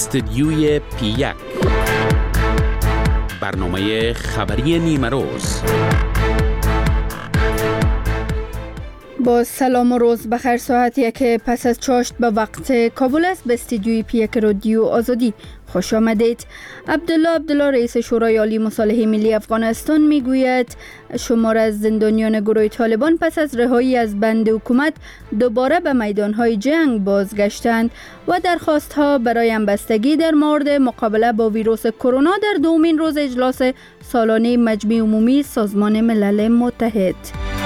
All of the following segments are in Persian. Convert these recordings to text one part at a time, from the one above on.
استدیوی پی1 برنامه خبری نیمه روز. با سلام و روز بخیر. ساعت یک پس از چاشت به وقت کابل است. به استدیوی پی1 رادیو آزادی خوش آمدید. عبدالله رئیس شورای عالی مصالحه ملی افغانستان میگوید شمار از زندانیان گروه طالبان پس از رهایی از بند حکومت دوباره به میدانهای جنگ بازگشتند و درخواست‌ها برای همبستگی در مورد مقابله با ویروس کرونا در دومین روز اجلاس سالانه مجمع عمومی سازمان ملل متحد.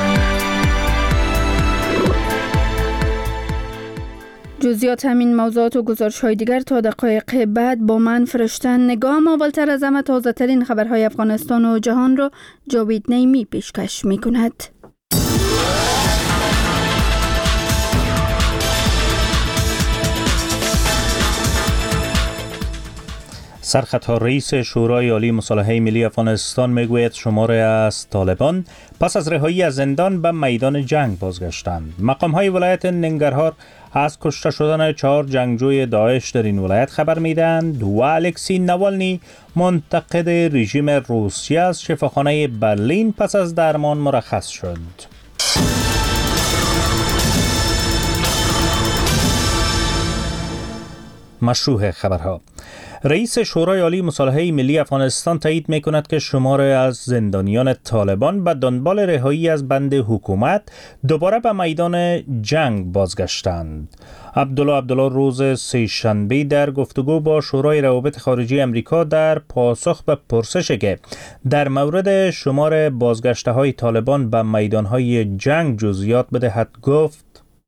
جزئیات همین موضوعات و گزارش‌های دیگر تا دقایق بعد با من فرشتن نگاه. اولتر از همه تازه ترین خبرهای افغانستان و جهان را جاوید نیمی پیشکش می‌کند. سرخطها رئیس شورای عالی مصالحه ملی افغانستان میگوید شمار از طالبان پس از رهایی از زندان به میدان جنگ بازگشتند. مقام‌های ولایت ننگرهار از کشته شدن 4 جنگجوی داعش در این ولایت خبر میدهند و الکسی نوالنی منتقد رژیم روسیه از شفاخانه برلین پس از درمان مرخص شد. مشروع خبرها. رئیس شورای عالی مصالحه ملی افغانستان تایید می‌کند که شمار از زندانیان طالبان به دنبال رهایی از بند حکومت دوباره به میدان جنگ بازگشتند. عبدالله روز سه‌شنبه در گفتگو با شورای روابط خارجی امریکا در پاسخ به پرسشی که در مورد شمار بازگشته‌های طالبان به میدان‌های جنگ جزئیات بدهد گفت: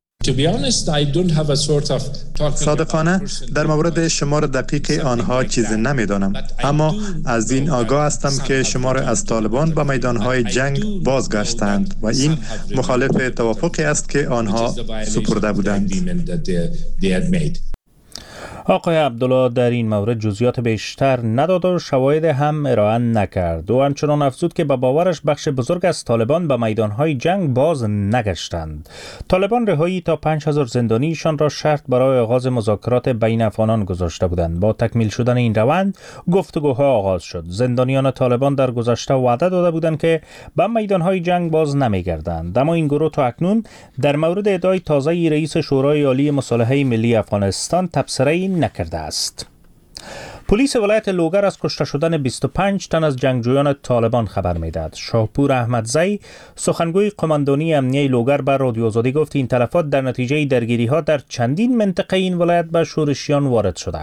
صادقانه در مورد شمار دقیق آنها چیزی نمیدانم، اما از این آگاه هستم که شمار از طالبان به میدانهای جنگ بازگشتند و این مخالف توافقی است که آنها سپرده بودند. آقای عبدالله در این مورد جزئیات بیشتر نداد و شواهد هم ارائه نکرد و همچنان افزود که به باورش بخش بزرگ از طالبان به میدانهای جنگ باز نگشتند. طالبان رهایی تا 5000 زندانیشان را شرط برای آغاز مذاکرات بین افغانان گذاشته بودند. با تکمیل شدن این روند گفتگوها آغاز شد. زندانیان طالبان در گذشته وعده داده بودند که به میدانهای جنگ باز نمیگردند، اما این گروه تا اکنون در مورد ادعای تازه رئیس شورای عالی مصالحه ملی افغانستان تبصره نکرده است. پلیس ولایت لوگر از کشته شدن 25 تن از جنگجویان طالبان خبر میدهد. شاهپور احمدزی سخنگوی قماندانی امنیه لوگر به رادیو آزادی گفت این تلفات در نتیجه درگیری‌ها در چندین منطقه این ولایت به شورشیان وارد شده.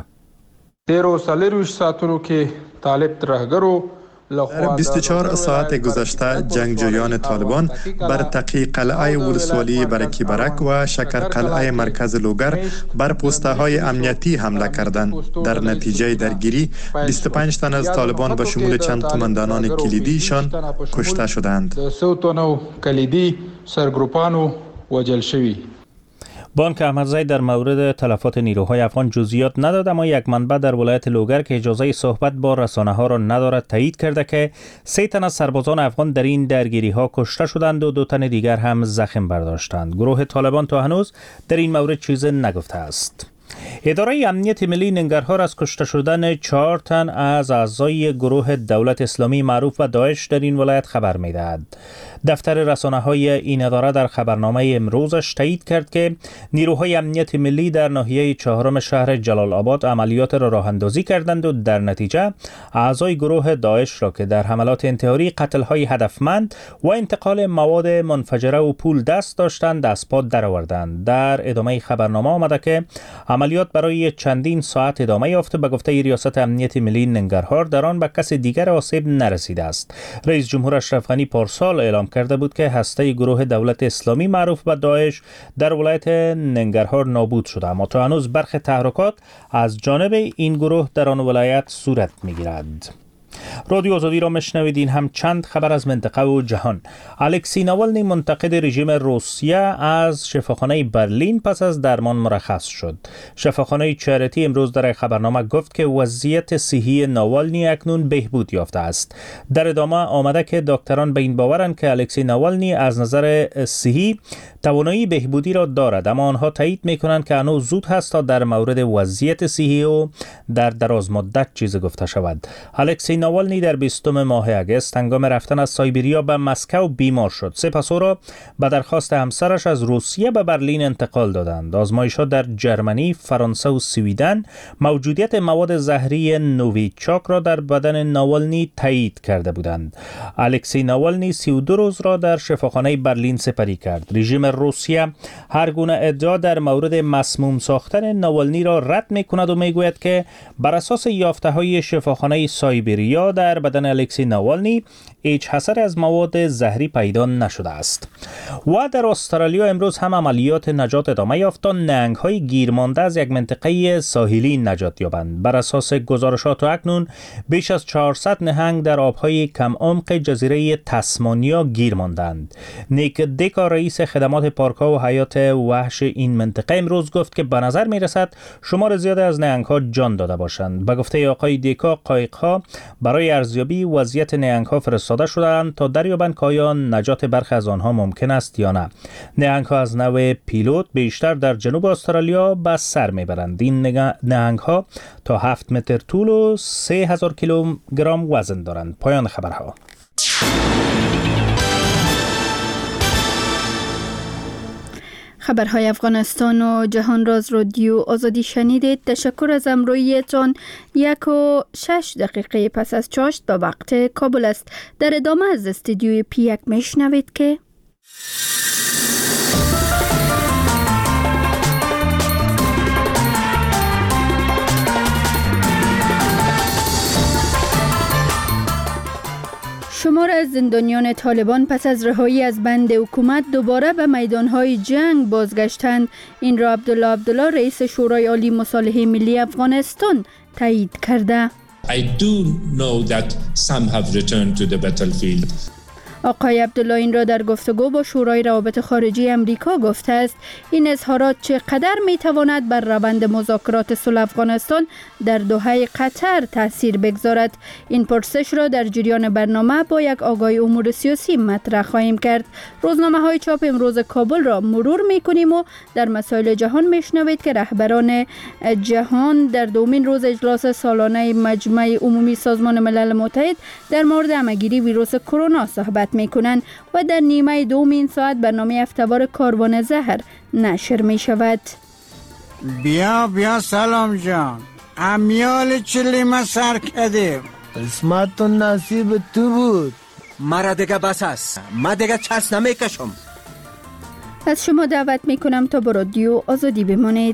13 ساعتونو کې طالب ترهګرو در 24 ساعت گذشته جنگجویان طالبان بر تقی قلعه ولسوالی برکی برک و شکر قلعه مرکز لوگر بر پوسته های امنیتی حمله کردند. در نتیجه درگیری 25 تن از طالبان به شمول چند قماندانان کلیدیشان کشته شدند. 3 تنو کلیدی سرگروپانو وژل شوی. بانک احمدزی در مورد تلفات نیروهای افغان جزئیات نداد، اما یک منبع در ولایت لوگر که اجازه صحبت با رسانه‌ها را ندارد تایید کرده که 3 تن از سربازان افغان در این درگیری‌ها کشته شدند و 2 تن دیگر هم زخم برداشتند. گروه طالبان تا هنوز در این مورد چیزی نگفته است. اداره امنیت ملی ننگرهار از کشته شدن 4 تن از اعضای گروه دولت اسلامی معروف به داعش در این ولایت خبر می‌دهد. دفتر رسانه‌های این اداره در خبرنامه امروزش تایید کرد که نیروهای امنیت ملی در ناحیه 4 شهر جلال آباد عملیات را راه اندازی کردند و در نتیجه اعضای گروه داعش را که در حملات انتحاری، قتل‌های هدفمند و انتقال مواد منفجره و پول دست داشتند از پا درآوردند. در ادامه خبرنامه آمده که عملیات برای چندین ساعت ادامه یافته. به گفته ریاست امنیت ملی ننگرهار در آن به کس دیگر آسیب نرسیده است. رئیس جمهور اشرف غنی پارسال اعلام کرده بود که هسته گروه دولت اسلامی معروف به داعش در ولایت ننگرهار نابود شده، اما تا هنوز برخی تحرکات از جانب این گروه در آن ولایت صورت می‌گیرد. رادیو آزادی را میشنوید. هم چند خبر از منطقه و جهان. الکسی ناوالنی منتقد رژیم روسیه از شفاخانه برلین پس از درمان مرخص شد. شفاخانه چریتی امروز در خبرنامه گفت که وضعیت صحی ناوالنی اکنون بهبود یافته است. در ادامه آمده که دکتران به این باورند که الکسی ناوالنی از نظر صحی توانایی بهبودی را دارد، اما آنها تایید میکنند که هنوز زود هست تا در مورد وضعیت صحی و در دراز مدت چیزی گفته شود. الکسی ناوالنی در 20 ماه اگست هنگام رفتن از سایبریا به مسکو بیمار شد. سپس او را به درخواست همسرش از روسیه به برلین انتقال دادند. آزمایش‌ها در جرمنی، فرانسه و سویدن موجودیت مواد زهری نوویچاک را در بدن ناوالنی تایید کرده بودند. الکسی ناوالنی 32 روز را در شفاخانه برلین سپری کرد. رژیم روسیه هر گونه ادعا در مورد مسموم ساختن ناوالنی را رد می‌کند و میگوید که بر اساس یافته‌های شفاخانه سایبریا در بدن الکسی ناوالنی هیچ اثر از مواد زهری پیدا نشده است. و در استرالیا امروز هم عملیات نجات ادامه یافت تا نهنگ‌های گیرمانده از یک منطقه ساحلی نجات یابند. بر اساس گزارشات اکنون بیش از 400 نهنگ در آب‌های کم عمق جزیره تسمانیا گیر ماندند. نیک دیکا رئیس خدمات پارک‌ها و حیات وحش این منطقه امروز گفت که به نظر می‌رسد شمار زیاد از نهنگ‌ها جان داده باشند. به گفته آقای دیکا، قایق‌ها برای ارزیابی وضعیت نهنگ‌ها فرستاده شدند تا دریابند که آیا نجات برخی از آنها ممکن است یا نه. نهنگ‌ها از نوع پیلوت بیشتر در جنوب استرالیا به سر میبرند. این نهنگ‌ها تا 7 متر طول و 3000 کیلوگرم وزن دارند. پایان خبرها. خبرهای افغانستان و جهان راز رادیو آزادی شنیدید. تشکر از همراهیتان. 1:06 پس از چاشت به وقت کابل است. در ادامه از استودیوی P1 میشنوید که شمار از زندانیان طالبان پس از رهایی از بند حکومت دوباره به میدانهای جنگ بازگشتند. این را عبدالله رئیس شورای عالی مصالحه ملی افغانستان تایید کرده. I do know that some have returned to the battlefield. آقای عبدالله این را در گفتگو با شورای روابط خارجی امریکا گفته است. این اظهارات چقدر میتواند بر روند مذاکرات صلح افغانستان در دوحه قطر تاثیر بگذارد؟ این پرسش را در جریان برنامه با یک آگاهی امور سیاسی مطرح خواهیم کرد. روزنامه های چاپ امروز کابل را مرور میکنیم و در مسائل جهان میشنوید که رهبران جهان در دومین روز اجلاس سالانه مجمع عمومی سازمان ملل متحد در مورد همه‌گیری ویروس کرونا صحبت میکنند و در نیمه دوم این ساعت برنامه هفته‌وار کاروان زهر نشر می شود. بیا سلام جان، امیال چلی ما سر کردیم. قسمت و نصیب تو بود. مرا دیگه بس است، ما دیگه چس نمیکشم. از شما دعوت میکنم تا با رادیو آزادی بمانید.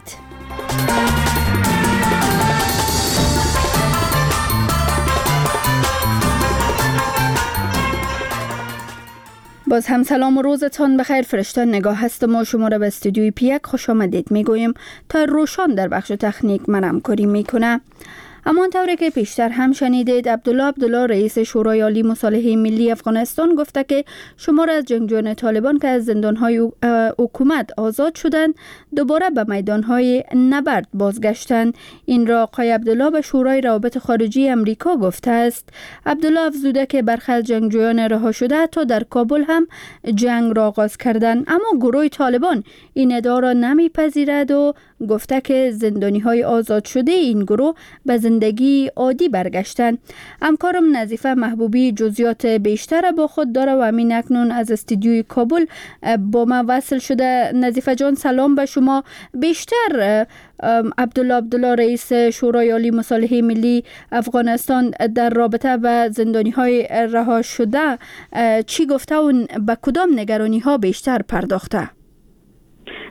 باز هم سلام و روزتان بخیر. فرشته نگاه هست. ما شما را به استودیوی P1 خوش آمدید میگویم. تا روشان در بخش تکنیک من همکاری میکنه. اما طوری که پیشتر هم شنیدید، عبدالله رئیس شورای عالی مصالحه ملی افغانستان گفته که شمار از جنگجویان طالبان که از زندانهای حکومت آزاد شدند دوباره به میدانهای نبرد بازگشتند. این را آقای عبدالله به شورای روابط خارجی امریکا گفته است. عبدالله افزوده که برخی از جنگجویان رها شده تا در کابل هم جنگ را آغاز کردند، اما گروه طالبان این ادعا را نمیپذیرد و گفته که زندانی‌های آزاد شده این گروه به زندگی عادی برگشتند. همکارم نظیفه محبوبی جزئیات بیشتر با خود داره و همین اکنون از استودیوی کابل با ما وصل شده. نظیفه جان سلام به شما. بیشتر عبدالله رئیس شورای عالی مصالحه ملی افغانستان در رابطه با زندانی‌های رها شده چی گفته و به کدام نگرانی‌ها بیشتر پرداخته؟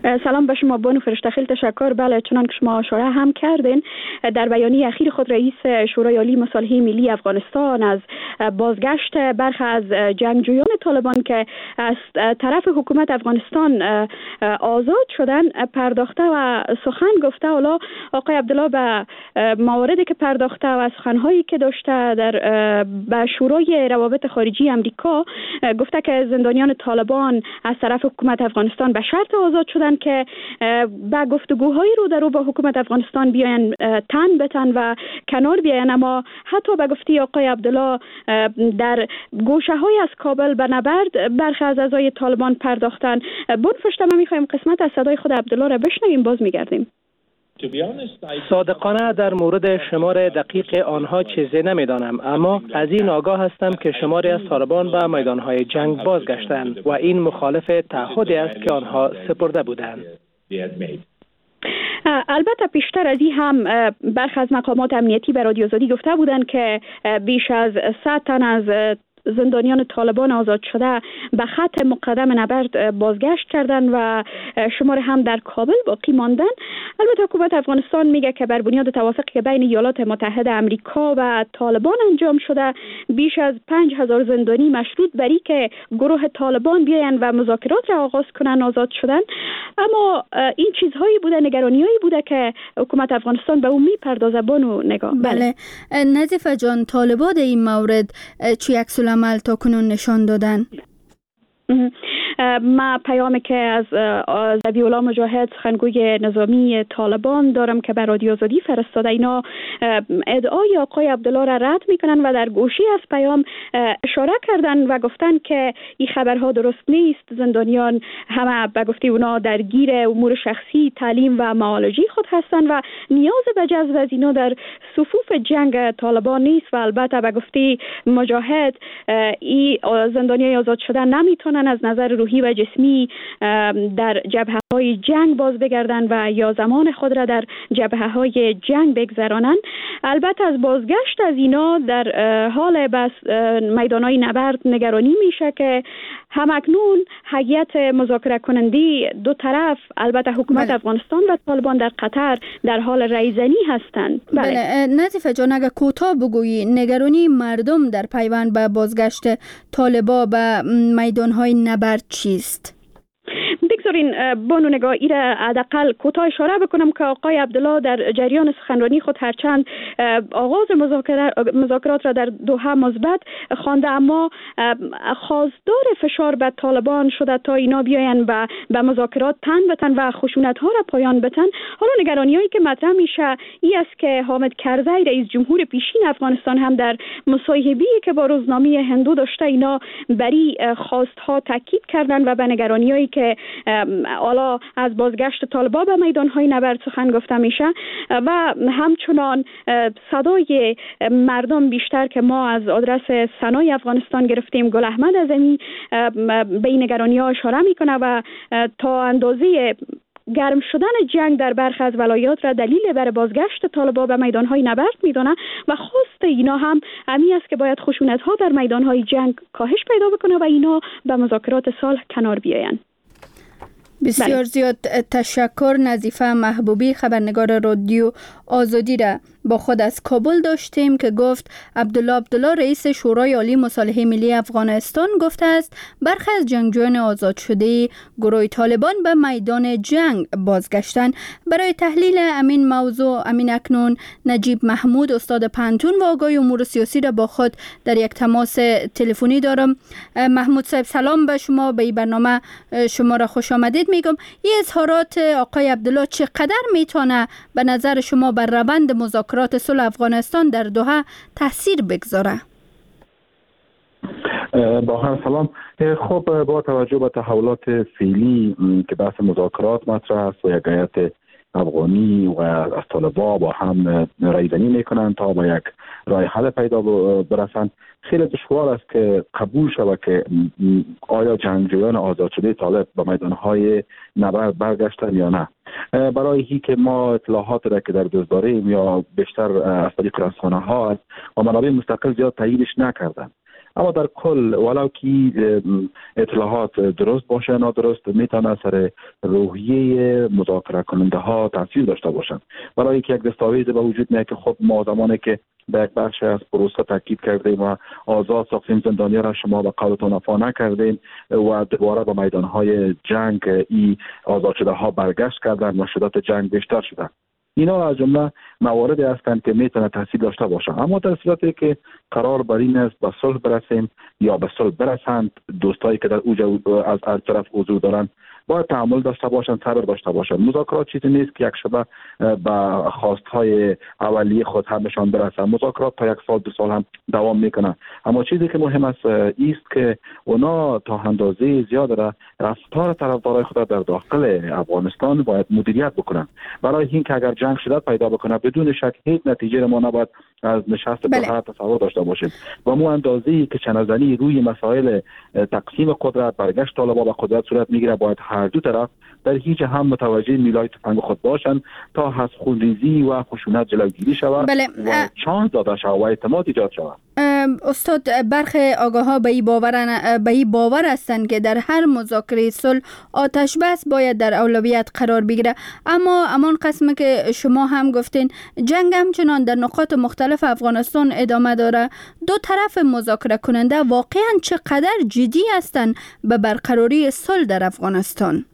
سلام به شما بانو فرشته، خیلی تشکر. بله، چنان که شما اشاره هم کردین، در بیانیه اخیر خود رئیس شورای عالی مصالحه ملی افغانستان از بازگشت برخی از جنگجویان طالبان که از طرف حکومت افغانستان آزاد شدن پرداخته و سخن گفته. حالا آقای عبدالله به مواردی که پرداخته و سخنهایی که داشته به شورای روابط خارجی امریکا گفته که زندانیان طالبان از طرف حکومت افغانستان به شرط آزاد شدن که با گفتگوهای رو با حکومت افغانستان بیاین تن بتن و کنار بیاین. اما حتی به گفته آقای عبدالله در گوشه های از کابل به نبرد برخی از اعضای طالبان پرداختن. بون فرشته، ما میخوایم قسمت از صدای خود عبدالله را بشنویم، باز میگردیم. صادقانه در مورد شمار دقیق آنها چیزی نمیدانم، اما از این آگاه هستم که شماری از طالبان به میدانهای جنگ بازگشتند و این مخالف تعهدی است که آنها سپرده بودند. البته پیشتر از این هم برخی از مقامات امنیتی به رادیو آزادی گفته بودند که بیش از 100 تن از زندانیان طالبان آزاد شده به خط مقدم نبرد بازگشت کردن و شمار هم در کابل باقی ماندن. البته حکومت افغانستان میگه که بر بنیاد توافقی که بین ایالات متحده آمریکا و طالبان انجام شده، بیش از 5000 زندانی مشروط بر این که گروه طالبان بیاین و مذاکرات را آغاز کنن آزاد شدن. اما این چیزهایی بوده، نگرانیایی بوده که حکومت افغانستان به اون میپردازه. بانو نگاه. بله نظیفه جان، طالبان این مورد چی عکس العمل تا کنون نشان دادن؟ ما پیامی که از ذبیح الله مجاهد سخنگوی نظامی طالبان دارم که بر رادیو آزادی فرستاده، اینا ادعای آقای عبدالله را رد میکنن و در گوشی از پیام اشاره کردن و گفتن که این خبرها درست نیست. زندانیان همه به گفته اونا درگیر امور شخصی، تعلیم و معالجی خود هستند و نیاز به جذب از اینا در صفوف جنگ طالبان نیست. و البته به گفته مجاهد این زندانیان آزاد شده نمیتونن از نظر روحی و جسمی در جبهه‌های جنگ باز بگردن و یا زمان خود را در جبهه‌های جنگ بگذرانند. البته از بازگشت از اینا در حال بس میدان‌های نبرد نگرانی میشه که همکنون هیئت مذاکره کننده دو طرف، البته حکومت افغانستان و طالبان در قطر، در حال رایزنی هستند. بله نظیفه جان، اگر کوتاه بگویی نگرانی مردم در پیوند به بازگشت طالبان به میدان‌های نبرد چیست؟ بگذارین بانو نگاه ایره حداقل کوتاه اشاره بکنم که آقای عبدالله در جریان سخنرانی خود هرچند آغاز مذاکرات را در دوحه مثبت خوانده، اما خواستار فشار به طالبان شده تا اینا بیاین به مذاکرات تن بتن و خشونت ها را پایان بتن. حالا نگرانی هایی که مطرح میشه این است که حامد کرزی رئیس جمهور پیشین افغانستان هم در مصاحبه‌ای که با روزنامه هندو داشته اینا بری خواست ها تاکید کردن و به نگرانی هایی که حالا از بازگشت طالبان به میدان‌های نبرد سخن گفته میشه و همچنان صدای مردم بیشتر که ما از آدرس سنای افغانستان گرفتیم، گل احمد اعظمی به این نگرانی‌ها اشاره میکنه و تا اندازه گرم شدن جنگ در برخی از ولایات را دلیل بر بازگشت طالبان به میدان‌های نبرد میدونه و خواست اینا هم همین است که باید خشونت‌ها در میدان‌های جنگ کاهش پیدا بکنه و اینا به مذاکرات صلح کنار بیاین. بسیار زیاد تشکر. نظیفه محبوبی خبرنگار رادیو آزادی را با خود از کابل داشتیم که گفت عبدالله رئیس شورای عالی مصالحه ملی افغانستان گفته است برخی از جنگجویان آزاد شده گروه طالبان به میدان جنگ بازگشتن. برای تحلیل امین موضوع اکنون نجیب محمود استاد پنتون و آگاه امور سیاسی را با خود در یک تماس تلفنی دارم. محمود صاحب سلام به شما، به این برنامه شما را خوش آمدید میگم. این اظهارات آقای عبدالله چقدر میتونه به نظر شما بر روند مذاکرات صلح افغانستان در دوحه تاثیر بگذاره؟ با هم سلام. خب با توجه به تحولات فعلی که بحث مذاکرات مطرح است و یک هیئت افغانی و از طالبان با هم رایزنی میکنند تا با یک راه حل پیدا برسند، خیلی دشوار است که قبول شود که آیا جنگجویان آزاد شده طالب به میدانهای نبرد برگشتن یا نه. برای هی که ما اطلاعات را که در دست داریم یا بیشتر از طریق رسانه‌ها و منابع مستقل زیاد تاییدش نکردن. اما در کل ولو که اطلاعات درست باشه نادرست میتونه سر روحیه مذاکره کننده ها تاثیر داشته باشن. برای که یک دستاویز به وجود میاد که خب ما زمانی که به یک بخش از پروسه تاکید کردیم و آزاد ساختیم زندانیان را شما به قولتون وفا نکردین و دوباره به میدانهای جنگ ای آزاد شده ها برگشت کردن و شدت جنگ بیشتر شده. اینا از جمله مواردی هستند که میتونه تاثیر داشته باشه. اما در صورتی که قرار بر این است به صلح برسیم یا به صلح برسند، دوستایی که در اوج از هر طرف حضور دارند باید تحمل داشته باشند، صبر داشته باشند. مذاکرات چیزی نیست که یک شبه به خواستهای اولیه خود همشان برسند. مذاکرات تا 1 سال 2 سال هم دوام میکنه. اما چیزی که مهم است که اونا تا اندازه زیاد رفتار طرفدارای خود در داخل افغانستان باید مدیریت بکنن. برای اینکه اگر جنگ شدت پیدا بکنه بدون شک هیچ نتیجه ما نباید از نشست بهر تصور داشته باشیم. و مو اندازه‌ای که چنزنی روی مسائل تقسیم قدرت، برگشت طالبان به قدرت صورت میگیره، باید هر دو طرف در هیچ هم متوجه میلای تفنگ خود باشند تا از خونریزی و خشونت جلوگیری شود و چانس داده شود و اعتماد ایجاد شود. استاد، برخی آگاه‌ها به این باور هستند که در هر مذاکره صلح آتش بس باید در اولویت قرار بگیره، اما امان قسم که شما هم گفتین جنگ همچنان در نقاط مختلف افغانستان ادامه داره. دو طرف مذاکره کننده واقعا چقدر جدی هستند به برقراری صلح در افغانستان؟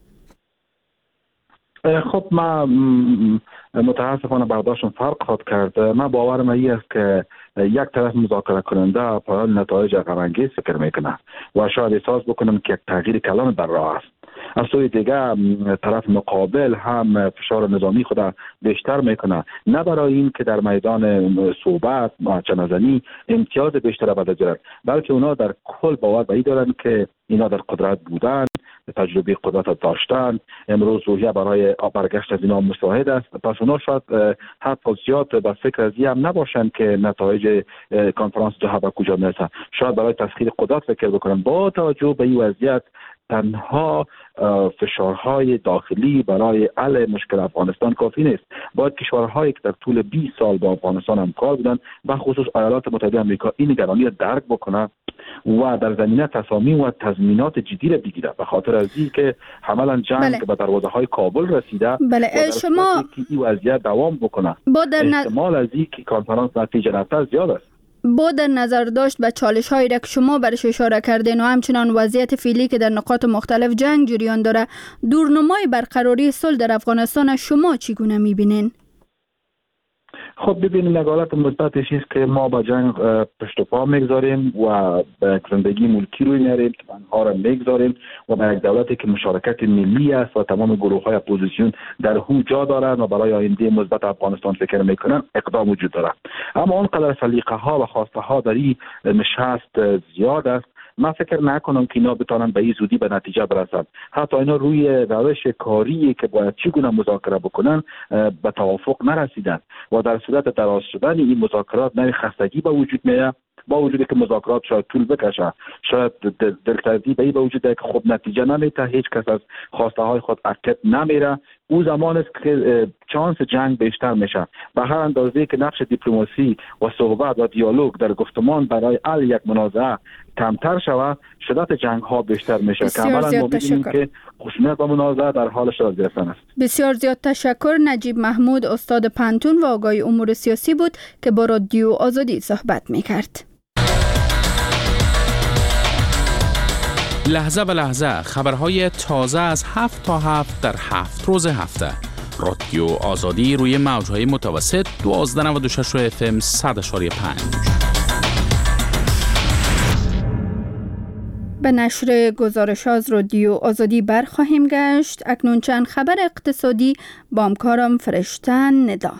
خب ما متاسفانه برداشتم فرق خواهد کرد. من باورم این است که یک طرف مذاکره کننده پایان نتایج غم‌انگیز فکر میکنه و شاید احساس بکنم که یک تغییر کلان در راه است. از سوی دیگه طرف مقابل هم فشار نظامی خود بیشتر میکنه، نه برای این که در میدان صحبت چنزنی امتیاز بیشتر به دست بیارن، بلکه اونا در کل باور به این دارن که اینا در قدرت بودن، تجربه قدرت داشتن، امروز روحیه برای برگشت از اینا مساعد است. پس اونا شاید حتی زیاد به فکر از این هم نباشن که نتایج کنفرانس دوحه به کجا میرسه. شاید برای تسخیر قدرت فکر بکنن. با توجه به این وضعیت تنها فشارهای داخلی برای حل مشکل افغانستان کافی نیست. باید کشورهایی که در طول 20 سال با افغانستان همکار بودن، به خصوص ایالات متحده آمریکا، این نگرانی را درک بکنه و در زمینه تصامیم و تضمینات جدی را بگیره، به خاطر از این که عملا جنگ به دروازه های کابل رسیده. شما این وضعیت دوام بکنه احتمال از این که کنفرانس نتیجه نده زیاد است. با در نظر داشت به چالش هایی را که شما برش اشاره کردین و همچنان وضعیت فعلی که در نقاط مختلف جنگ جریان داره، دورنمای برقراری صلح در افغانستان شما چگونه میبینین؟ خب ببینید، نگالت مثبتش است که ما با جنگ پشت پا میگذاریم و به زندگی ملکی روی میاریم، آنها را میگذاریم و به یک دولتی که مشارکت ملی است و تمام گروه های اپوزیسیون در او جا دارند و برای آینده مثبت افغانستان فکر میکنن اقدام وجود دارد. اما آنقدر سلیقه ها و خواسته ها در این نشست زیاد است، من فکر نکنم که اینا بتونن به این زودی به نتیجه برسن. حتی اینا روی روش کاری که باید چگونه مذاکره بکنن به توافق نرسیدن و در صورت دراز شدن این مذاکرات نوع خستگی به وجود میاد، با وجودی که مذاکرات شاید طول بکشه، شاید دلسردی به این به وجود که خب نتیجه نمیده، هیچ کس از خواسته های خود عقب نمیره. او زمان است که چانس جنگ بیشتر میشه. به هر اندازه که نقش دیپلماسی و صحبت و دیالوگ در گفتمان برای حل یک منازعه کمتر شود، شدت جنگ ها بیشتر میشه که عملا ما می‌بینیم که خشونت و منازعه در حال شدت گرفتن است. بسیار زیاد تشکر. نجیب محمود، استاد پنتون و آگاه امور سیاسی بود که با رادیو آزادی صحبت میکرد. لحظه به لحظه خبرهای تازه از 7 تا 7 در 7 روز هفته. رادیو آزادی روی موجهای متوسط 1296 FM 100.5. به نشر گزارش از رادیو آزادی برخواهیم گشت. اکنون چند خبر اقتصادی با همکارم فرشته ندا.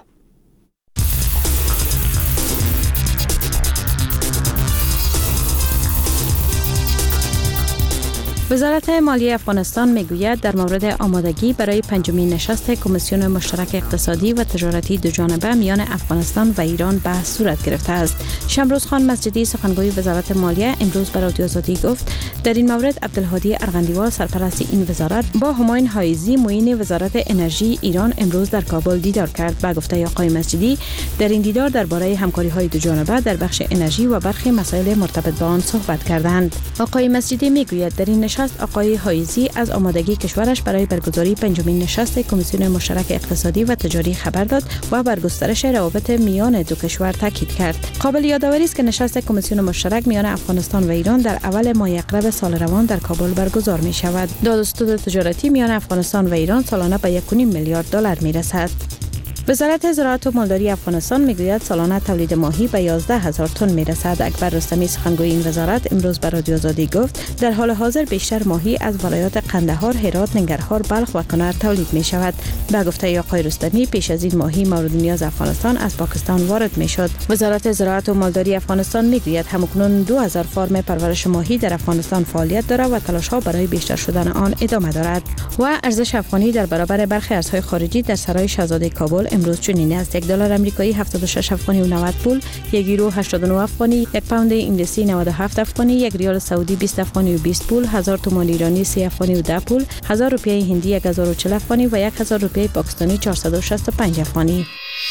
وزارت مالیه افغانستان میگوید در مورد آمادگی برای پنجمین نشست کمیسیون مشترک اقتصادی و تجارتی دوجانبه میان افغانستان و ایران بحث صورت گرفته است. شمروز خان مسجدی سخنگوی وزارت مالیه امروز به رادیو آزادی گفت در این مورد عبدالهادی ارغندیوال سرپرست این وزارت با همایون حایزی معین وزارت انرژی ایران امروز در کابل دیدار کرد. با گفته آقای مسجدی در این دیدار درباره همکاری‌های دوجانبه در بخش انرژی و برخی مسائل مرتبط با آن صحبت کردند. آقای مسجدی میگوید در این نشست آقای حایزی از آمادگی کشورش برای برگزاری پنجمین نشست کمیسیون مشترک اقتصادی و تجاری خبر داد و بر گسترش روابط میان دو کشور تاکید کرد. قابل یادآوری است که نشست کمیسیون مشترک میان افغانستان و ایران در اول ماه اقرب سال روان در کابل برگزار می شود. دادستود تجارتی میان افغانستان و ایران سالانه به 1.5 میلیارد دلار می رسد. وزارت زراعت و مالداری افغانستان میگوید سالانه تولید ماهی به 11,000 تن میرسد. اکبر رستمی سخنگوی این وزارت امروز به رادیو آزادی گفت در حال حاضر بیشتر ماهی از ولایات قندهار، هرات، ننگرهار، بلخ و کنر تولید می شود. به گفته آقای رستمی پیش از این ماهی مورد نیاز افغانستان از پاکستان وارد می شد. وزارت زراعت و مالداری افغانستان میگوید همکنون 2000 فارم پرورش ماهی در افغانستان فعالیت دارد و تلاش ها برای بیشتر شدن آن ادامه دارد. و ارزش افغانی در برابر برخی ارزهای خارجی در سرای شاهزاده کابل امروز چنین است: $1 آمریکایی 76 افغانی و 90 پول، 1 یورو 89 افغانی، 1 پوند انگلیسی 97 افغانی، 1 ریال سعودی 20 افغانی و 20 پول، 1000 تومان ایرانی 30 افغانی و 10 پول، 1000 روپیه هندی 1040 افغانی و 1000 روپیه پاکستانی 465 افغانی.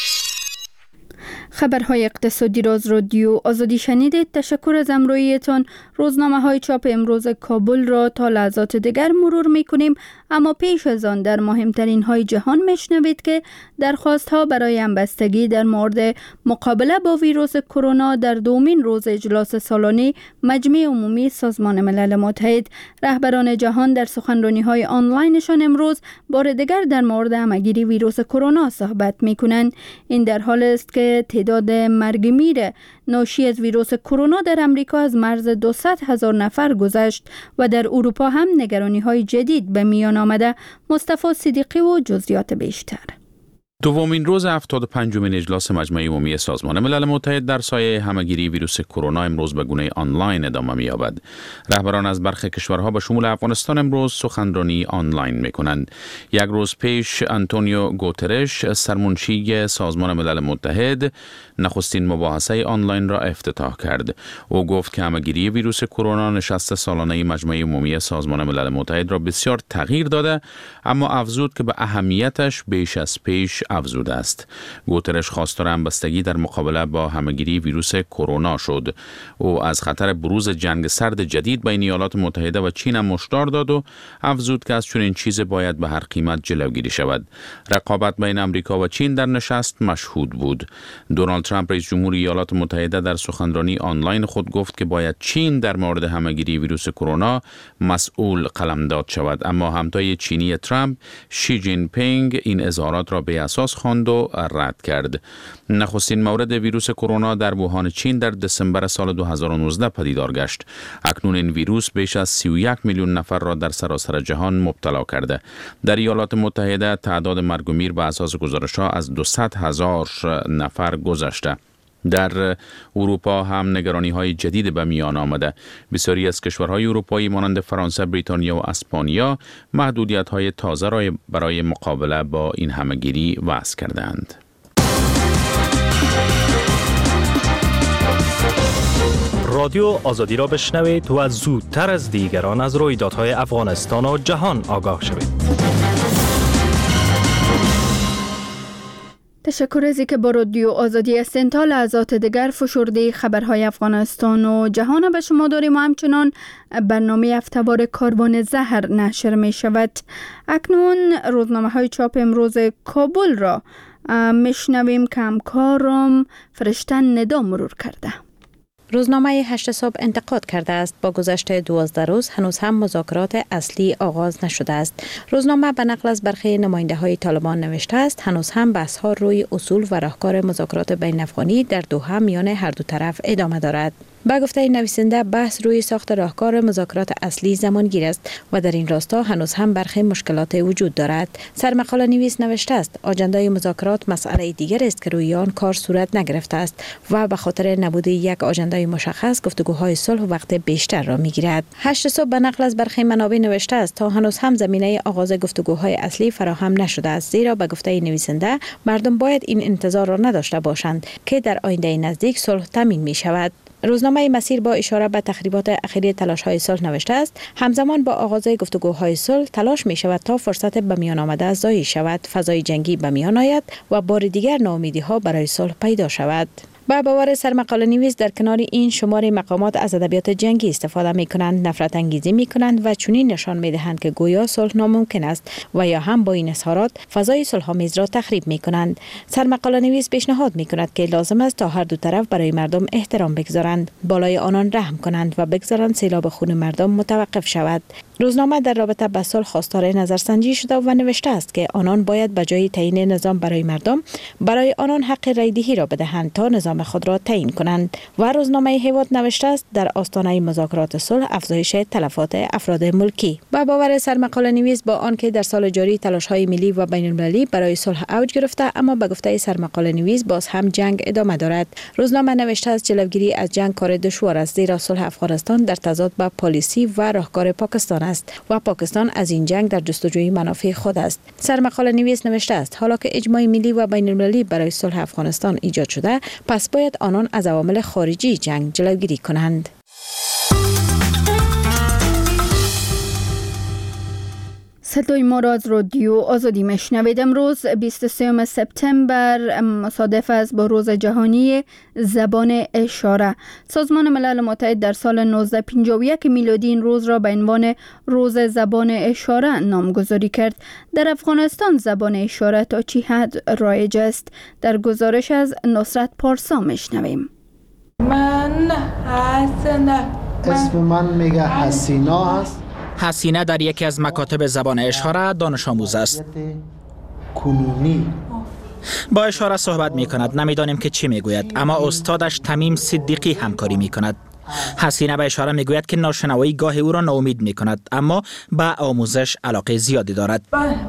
خبرهای اقتصادی را از رادیو آزادی شنیدید. تشکر از همراهیتان. روزنامه های چاپ امروز کابل را تا لحظات دیگر مرور می کنیم، اما پیش از آن در مهمترین های جهان میشنوید که درخواست ها برای همبستگی در مورد مقابله با ویروس کرونا در دومین روز اجلاس سالانه مجمع عمومی سازمان ملل متحد. رهبران جهان در سخنرانی های آنلاینشان امروز بار دیگر در مورد همگیری ویروس کرونا صحبت می کنند. این در حال است که تعداد مرگ میر ناشی از ویروس کرونا در امریکا از مرز 200,000 نفر گذشت و در اروپا هم نگرانی‌های جدید به میان آمده. مصطفی صدیقی و جزئیات بیشتر. دومین روز 75مین اجلاس مجمع عمومی سازمان ملل متحد در سایه همگیری ویروس کرونا امروز به گونه آنلاین ادامه می‌یابد. رهبران از برخی کشورها به شمول افغانستان امروز سخنرانی آنلاین می‌کنند. یک روز پیش آنتونیو گوترش سرمنشی سازمان ملل متحد نخستین مباحثه آنلاین را افتتاح کرد. او گفت که همگیری ویروس کرونا نشست سالانه مجمع عمومی سازمان ملل متحد را بسیار تغییر داده، اما افزود که به اهمیتش بیش از پیش افزوده است. گوترش خواستار همبستگی در مقابله با همگیری ویروس کرونا شد. او از خطر بروز جنگ سرد جدید بین ایالات متحده و چین هم هشدار داد و افزود که از چنین چیز باید به هر قیمت جلوگیری شود. رقابت بین امریکا و چین در نشست مشهود بود. دونالد ترامپ رئیس جمهور ایالات متحده در سخنرانی آنلاین خود گفت که باید چین در مورد همگیری ویروس کرونا مسئول قلمداد شود، اما همتای چینی ترامپ شی جین پینگ این اظهارات را به اساس خواند و رد کرد. نخستین مورد ویروس کرونا در ووهان چین در دسامبر سال 2019 پدیدار گشت. اکنون این ویروس بیش از 31 میلیون نفر را در سراسر جهان مبتلا کرده. در ایالات متحده تعداد مرگ و میر به اساس گزارش‌ها از 200,000 نفر گذشته. در اروپا هم نگرانی‌های جدید به میان آمده. بسیاری از کشورهای اروپایی مانند فرانسه، بریتانیا و اسپانیا محدودیت‌های تازه را برای مقابله با این همگیری وضع کردند. رادیو آزادی را بشنوید و زودتر از دیگران از رویدادهای افغانستان و جهان آگاه شوید. تشکر از اینکه با رادیو آزادی هستین. تا لحظات دیگر فشرده خبرهای افغانستان و جهان به شما داریم و همچنان برنامه هفته‌وار کاروان زهر نشر می شود. اکنون روزنامه های چاپ امروز کابل را میشنویم که همکارم فرشتن ندا مرور کرده. روزنامه 8 صبح انتقاد کرده است با گذشت 12 روز هنوز هم مذاکرات اصلی آغاز نشده است. روزنامه به نقل از برخی نماینده‌های طالبان نوشته است هنوز هم بحث‌ها روی اصول و راهکار مذاکرات بین افغانی در دوحه میان هر دو طرف ادامه دارد. با گفته نویسنده بحث روی ساخت راهکار مذاکرات اصلی زمانگیر است و در این راستا هنوز هم برخی مشکلات وجود دارد. سرمقاله نویس نوشته است آجنده مذاکرات مسئله دیگر است که روی آن کار صورت نگرفته است و به خاطر نبود یک آجنده مشخص گفتگوهای صلح وقت بیشتر را میگیرد. 8 صبح به نقل از برخی منابع نوشته است تا هنوز هم زمینه آغاز گفتگوهای اصلی فراهم نشده است، زیرا به گفته نویسنده مردم باید این انتظار را نداشته باشند که در آینده نزدیک صلح تامین می شود. روزنامه مسیر با اشاره به تخریبات اخیر تلاش‌های صلح نوشته است همزمان با آغاز گفتگوهای صلح تلاش می شود تا فرصت به میان آمده ضایع شود، فضای جنگی به میان آید و بار دیگر ناامیدی‌ها برای صلح پیدا شود. با باور سرمقاله نویس در کنار این شمار مقامات از ادبیات جنگی استفاده می کنند، نفرت انگیزی می کنند و چنین نشان می دهند که گویا صلح ناممکن است و یا هم با این اظهارات فضای صلح‌آمیز را تخریب می کنند. سرمقاله نویس پیشنهاد می کند که لازم است تا هر دو طرف برای مردم احترام بگذارند، بالای آنان رحم کنند و بگذارند سیلاب خون مردم متوقف شود. روزنامه در رابطه با صلح خواستار نظرسنجی شده و نوشته است که آنان باید به جای تعیین نظام برای مردم برای آنان حق رایدهی را بدهند تا نظام خود را تعیین کنند. و روزنامه هیواد نوشته است در آستانه مذاکرات صلح افزایش تلفات افراد ملکی. با باور سرمقاله نویس با آنکه در سال جاری تلاش‌های ملی و بین‌المللی برای صلح اوج گرفته، اما به گفته سرمقاله نویس باز هم جنگ ادامه دارد. روزنامه نوشته است جلوگیری از جنگ کار دشوار است، زیرا صلح افغانستان در تضاد با پالیسی و راهکار پاکستان است و پاکستان از این جنگ در جستجوی منافع خود است. سرمقاله نویس نوشته است حالا که اجماع ملی و بین‌المللی برای صلح افغانستان ایجاد شده، پس باید آنان از عوامل خارجی جنگ جلوگیری کنند. صدای ما را از رادیو آزادی میشنوید. امروز 23 سپتامبر مصادف است با روز جهانی زبان اشاره. سازمان ملل متحد در سال 1951 میلادی این روز را به عنوان روز زبان اشاره نامگذاری کرد. در افغانستان زبان اشاره تا چه حد رایج است؟ در گزارش از نصرت پارسا میشنویم. من حسنه. اسم من میگه حسینا است. حسینه در یکی از مکاتب زبان اشاره دانش آموز است. کنونی با اشاره صحبت می کند، نمیدانیم که چی می گوید، اما استادش تمیم صدیقی همکاری می کند. حسینه به اشاره می گوید که ناشنوایی گاه او را ناامید می کند، اما به آموزش علاقه زیادی دارد.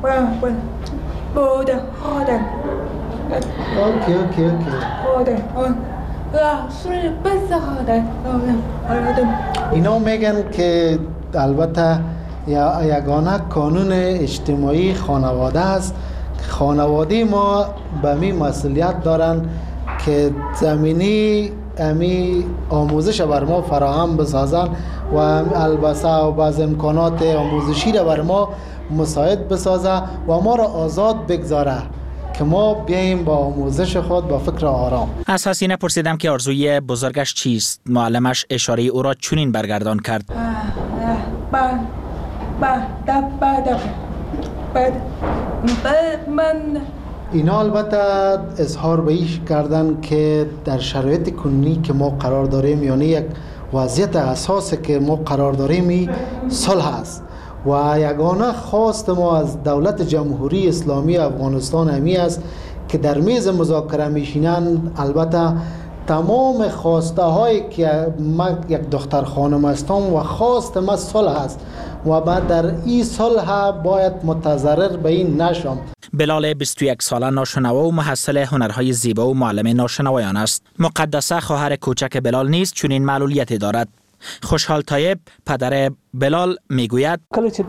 اینا میگن که البته یگانه قانون اجتماعی خانواده است. خانواده ما به می مسئولیت دارن که زمینی امی آموزش بر ما فراهم بسازن و البته و بعض امکانات آموزشی را بر ما مساعد بسازه و ما را آزاد بگذاره که ما بیاییم با آموزش خود با فکر آرام. از حسینه پرسیدم که آرزوی بزرگش چیست. معلمش اشاره او را چنین برگردان کرد. اینا البته اظهار به ایش کردن که در شرایط کنونی که ما قرار داریم، یعنی یک وضعیت اساسی که ما قرار داریم صلح است و یگانه خواست ما از دولت جمهوری اسلامی افغانستان همی است که در میز مذاکره میشینند. البته تمام خواسته هایی که من یک دختر خانم هستم و خواست ما صلح است و بعد در این صلح باید متضرر به این نشم. بلال 21 ساله ناشنوا و محصل هنرهای زیبا و معلم ناشنوایان است. مقدسه خواهر کوچک بلال نیز چنین معلولیتی دارد. خوشحال طیب پدر بلال میگوید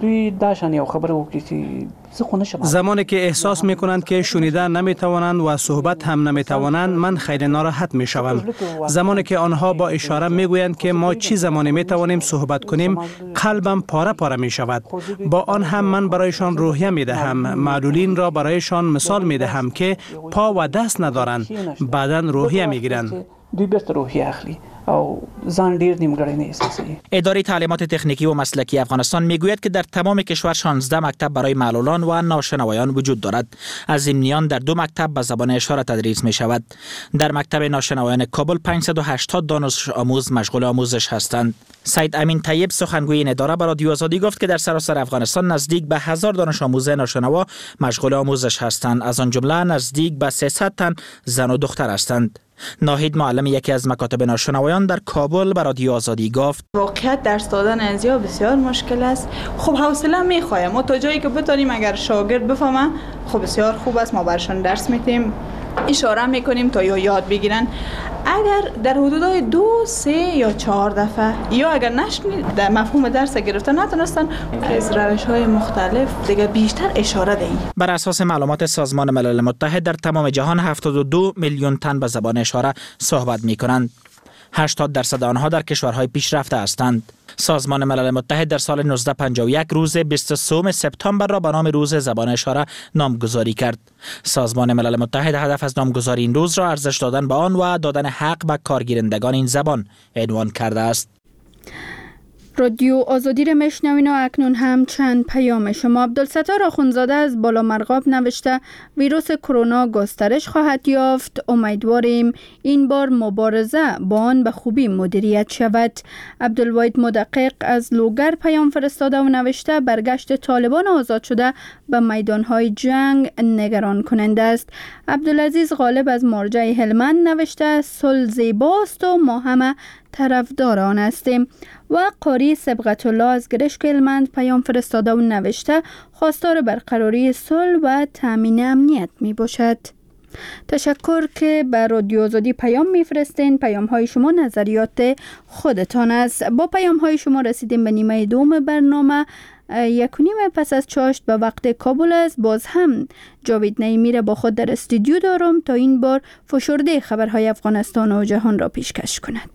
زمانی که احساس میکنند که شنیدن نمیتوانند و صحبت هم نمیتوانند، من خیلی ناراحت میشوم. زمانی که آنها با اشاره میگویند که ما چی زمانی میتوانیم صحبت کنیم، قلبم پاره پاره میشود. با آن هم من برایشان روحیه میدهم. معلولین را برایشان مثال میدهم که پا و دست ندارند، بعداً روحیه میگیرند. اداره تعلیمات تکنیکی و مسلکی افغانستان میگوید که در تمام کشور 16 مکتب برای معلولان و ناشنوایان وجود دارد. از این میان در 2 مکتب به زبان اشاره تدریس می شود. در مکتب ناشنوایان کابل 580 دانش آموز مشغول آموزش هستند. سید امین طیب سخنگوی این اداره به رادیو آزادی گفت که در سراسر افغانستان نزدیک به 1000 دانش آموز ناشنوا مشغول آموزش هستند. از آن جمله نزدیک به 300 تن زن و دختر هستند. ناهید معلم یکی از مکاتب ناشنوایان در کابل به رادیو آزادی گفت واقعیت درس دادن از یا بسیار مشکل است. خب حوصله میخوایم ما تا جایی که بتونیم اگر شاگرد بفهمه خب بسیار خوب است، ما برشان درس میدیم، اشاره میکنیم تا یاد بگیرن. اگر در حدودهای 2، 3 یا 4 دفعه یا اگر نشنید در مفهوم درس گرفتن نتونستن از روش‌های مختلف دیگه بیشتر اشاره دهیم. بر اساس معلومات سازمان ملل متحد در تمام جهان 72 میلیون تن به زبان اشاره صحبت میکنند. 80% آنها در کشورهای پیشرفته هستند. سازمان ملل متحد در سال 1951 روز 23 سپتامبر را به نام روز زبان اشاره نامگذاری کرد. سازمان ملل متحد هدف از نامگذاری این روز را ارزش دادن به آن و دادن حق به کارگیرندگان این زبان عنوان کرده است. رادیو آزادی را میشنوین و اکنون هم چند پیام شما. عبدالستار آخوندزاده از بالا مرغاب نوشته ویروس کرونا گسترش خواهد یافت، امیدواریم این بار مبارزه با آن به خوبی مدیریت شود. عبدالواحد مدقق از لوگر پیام فرستاده و نوشته برگشت طالبان آزاد شده به میدانهای جنگ نگران کننده است. عبدالعزیز غالب از مرجع هلمند نوشته صلح زیباست و ما همه طرفدار آن هستیم. و قاری سبقت الله از گرشک هلمند پیام فرستاده و نوشته خواستار برقراری صلح و تامین امنیت می باشد. تشکر که به رادیو آزادی پیام میفرستین. پیام های شما نظریات خودتان است. با پیام های شما رسیدیم به نیمه دوم برنامه. 1:30 پس از چاشت به وقت کابل است. باز هم جاوید نعیمی را با خود در استودیو دارم تا این بار فشرده خبرهای افغانستان و جهان را پیشکش کند.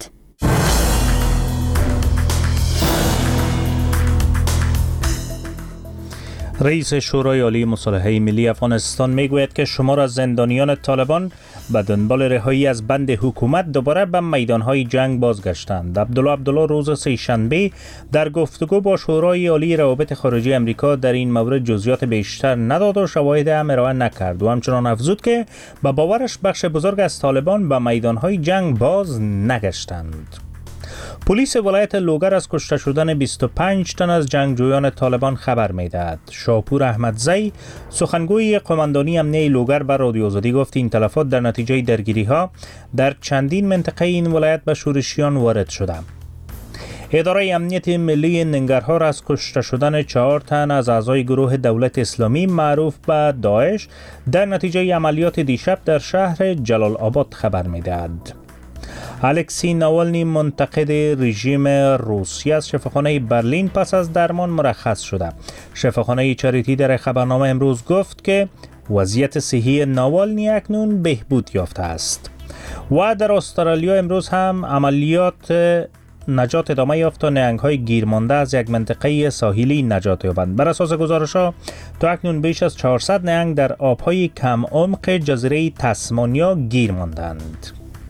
رئیس شورای عالی مصالحه ملی افغانستان میگوید که شمار از زندانیان طالبان به دنبال رهایی از بند حکومت دوباره به میدانهای جنگ بازگشتند. عبدالله روز سه‌شنبه در گفتگو با شورای عالی روابط خارجی امریکا در این مورد جزئیات بیشتر نداد و شواهد هم ارائه نکرد و همچنان افزود که به باورش بخش بزرگ از طالبان به میدانهای جنگ باز نگشتند. پلیس ولایت لوگر از کشته شدن 25 تن از جنگجویان طالبان خبر می‌دهد. شاپور احمدزی سخنگوی قماندانی امنیه لوگر به رادیو آزادی گفت این تلفات در نتیجه درگیری‌ها در چندین منطقه این ولایت به شورشیان وارد شده. اداره امنیت ملی ننگرهار از کشته شدن 4 تن از اعضای گروه دولت اسلامی معروف به داعش در نتیجه عملیات دیشب در شهر جلال آباد خبر می‌دهد. الکسی ناوالنی منتقد رژیم روسیه از شفاخانه برلین پس از درمان مرخص شده. شفاخانه چریتی در خبرنامه امروز گفت که وضعیت صحی ناوالنی اکنون بهبود یافته است. و در استرالیا امروز هم عملیات نجات ادامه یافت تا نهنگ‌های گیرمانده از یک منطقه ساحلی نجات یابند. بر اساس گزارش‌ها تا اکنون بیش از 400 نهنگ در آب‌های کم عمق جزیره تسمانیا گیر ماندند.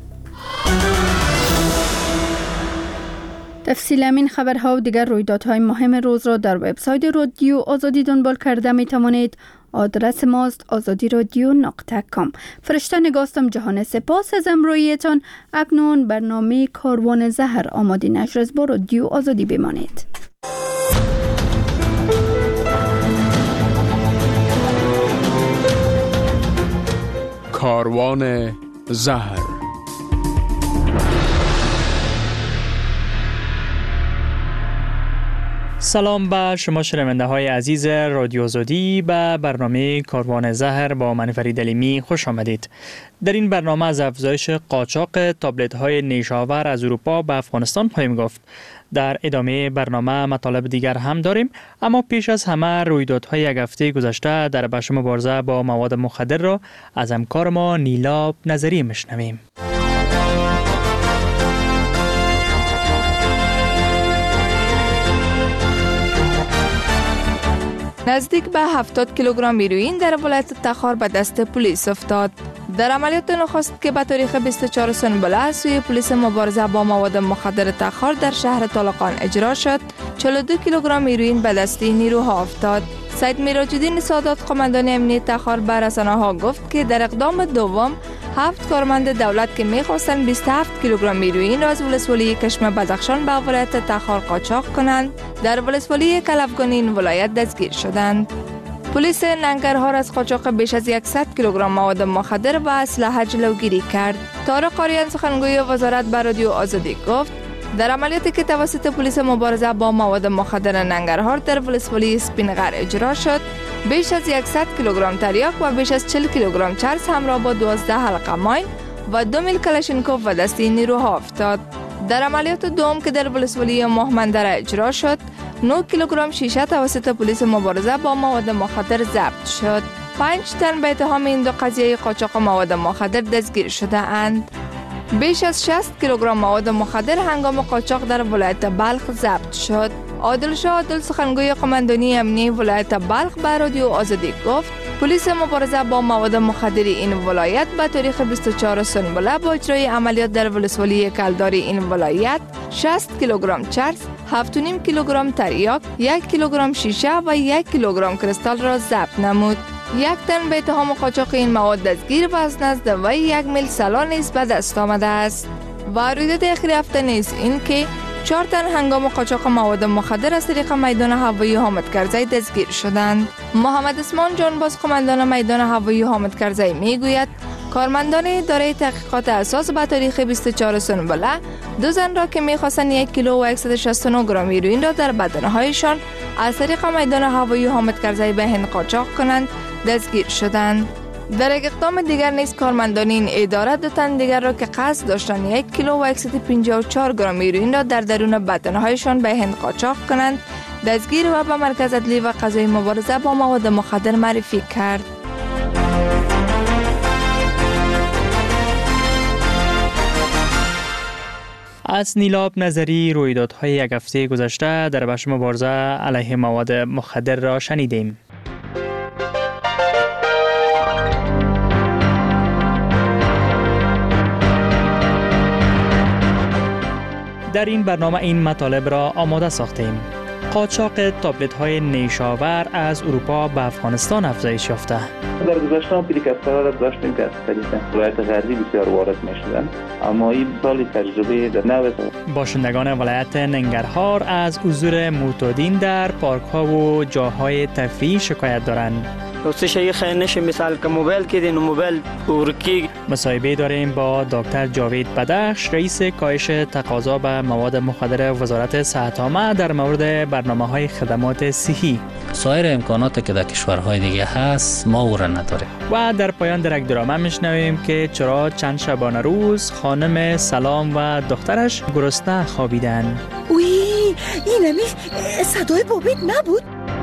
تفصیل همین خبرها و دیگر رویدادهای مهم روز را در وبسایت رادیو آزادی دنبال کرده می توانید. آدرس ماست azadiradyo.com. فرشته نگاستم جهان سپاس از امرویتان. اکنون برنامه کاروان زهر آماده نشر از با رادیو آزادی بمانید. کاروان زهر. سلام به شما شنونده های عزیز رادیو آزادی. به برنامه کاروان زهر با من فرید علیمی خوش آمدید. در این برنامه از افزایش قاچاق تابلت های نیشاور از اروپا به افغانستان خواهیم گفت. در ادامه برنامه مطالب دیگر هم داریم، اما پیش از همه رویدادهای یک هفته گذشته در بخش مبارزه با مواد مخدر را از همکار ما نیلاب نظری میشنویم. نزدیک به 70 کیلوگرم هیروئین در ولایت تخار به دست پلیس افتاد. در عملیات نخست که به تاریخ 24 سنبله از سوی پلیس مبارزه با مواد مخدر تخار در شهر طالقان اجرا شد، 42 کیلوگرم هیروئین به دست نیروها افتاد. سید میراج‌الدین سادات قماندان امنیت تخار به رسانه‌ها گفت که در اقدام دوم 7 کارمند دولت که می‌خواستند 27 کیلوگرم هیروئین را از ولسوالی کشم بدخشان به ولایت تخار قاچاق کنند، در ولسوالی کلفگان این ولایت دستگیر شدند. پلیس ننگرهار از قاچاق بیش از 100 کیلوگرم مواد مخدر و اسلحه جلوگیری کرد. طارق آریان سخنگوی وزارت به رادیو آزادی گفت در عملیاتی که توسط پلیس مبارزه با مواد مخدر ننگرهار در ولسوالی سپینغر اجرا شد، بیش از 100 کیلوگرم تریاک و بیش از 40 کیلوگرم چرس همراه با 12 حلقه ماین و 2 میل کلاشینکوف و دستی نیروها افتاد. در عملیات دوم که در ولسوالی ماهمندره اجرا شد، 9 کیلوگرم شیشه توسط پلیس مبارزه با مواد مخدر ضبط شد. 5 تن به اتهام این دو قضیه قاچاق مواد مخدر دستگیر شده اند. بیش از 60 کیلوگرم مواد مخدر هنگام قاچاق در ولایت بلخ ضبط شد. عادل شاه عادل سخنگوی قماندانی امنیه ولایت بلخ به رادیو آزادی گفت پلیس مبارزه با مواد مخدر این ولایت به تاریخ 24 سنبله با اجرای عملیات در ولسوالی کلداری این ولایت 60 کیلوگرم چرس، 7.5 کیلوگرم تریاک، 1 کیلوگرم شیشه و 1 کیلوگرم کریستال را ضبط نمود. 1 تن به اتهام قاچاق این مواد دستگیر و از نزد وی 1 میل سلا نیز به دست آمده است. و رویداد اخیر هفته نیز این که 4 تن هنگام قاچاق مواد مخدر از طریق میدان هوایی حامد کرزی دستگیر شدند. محمد اسمان جانباز قماندان میدان هوایی حامد کرزی میگوید کارمندان اداره تحقیقات اساس به تاریخ 24 سنبله 2 زن را که می‌خواستند 1 کیلو و 169 گرم هیروئین را در بدنهایشان از طریق میدان هوایی حامد کرزی به هند قاچاق کنند دستگیر شدند. در یک اقدام دیگر نیز کارمندان این اداره 2 تن دیگر را که قصد داشتند 1 کیلو و 154 گرم هیروئین را در درون بدنهایشان به هند قاچاق کنند دستگیر و به مرکز عدلی و قضایی مبارزه با مواد مخدر معرفی کرد. از نیلاب نظری رویدادهای یک هفته گذشته در بخش مبارزه علیه مواد مخدر را شنیدیم. در این برنامه این مطالب را آماده ساختیم. قاچاق تابلت های نیشاور از اروپا به افغانستان افزایش یافته. در گذشته اپلیکاسیون‌ها را داشتیم که از طریق ولایت غربی بسیار وارد می‌شدند، اما این سال تجربه در نو باشندگان ولایت ننگرهار از حضور معتادین در پارک‌ها و جاهای تفریحی شکایت دارند. وسه خینش مثال که موبایل کردین موبایل ورکی. مصاحبه داریم با دکتر جاوید بدخش رئیس کاهش تقاضا به مواد مخدر وزارت صحت عامه در مورد برنامه‌های خدمات صحی. سایر امکاناتی که در کشورهای دیگه هست ما او را نداریم. و در پایان در یک درامه میشنویم که چرا چند شبانه روز خانم سلام و دخترش گرسنه خوابیدن. اوی این همی صدای بابیت نبود؟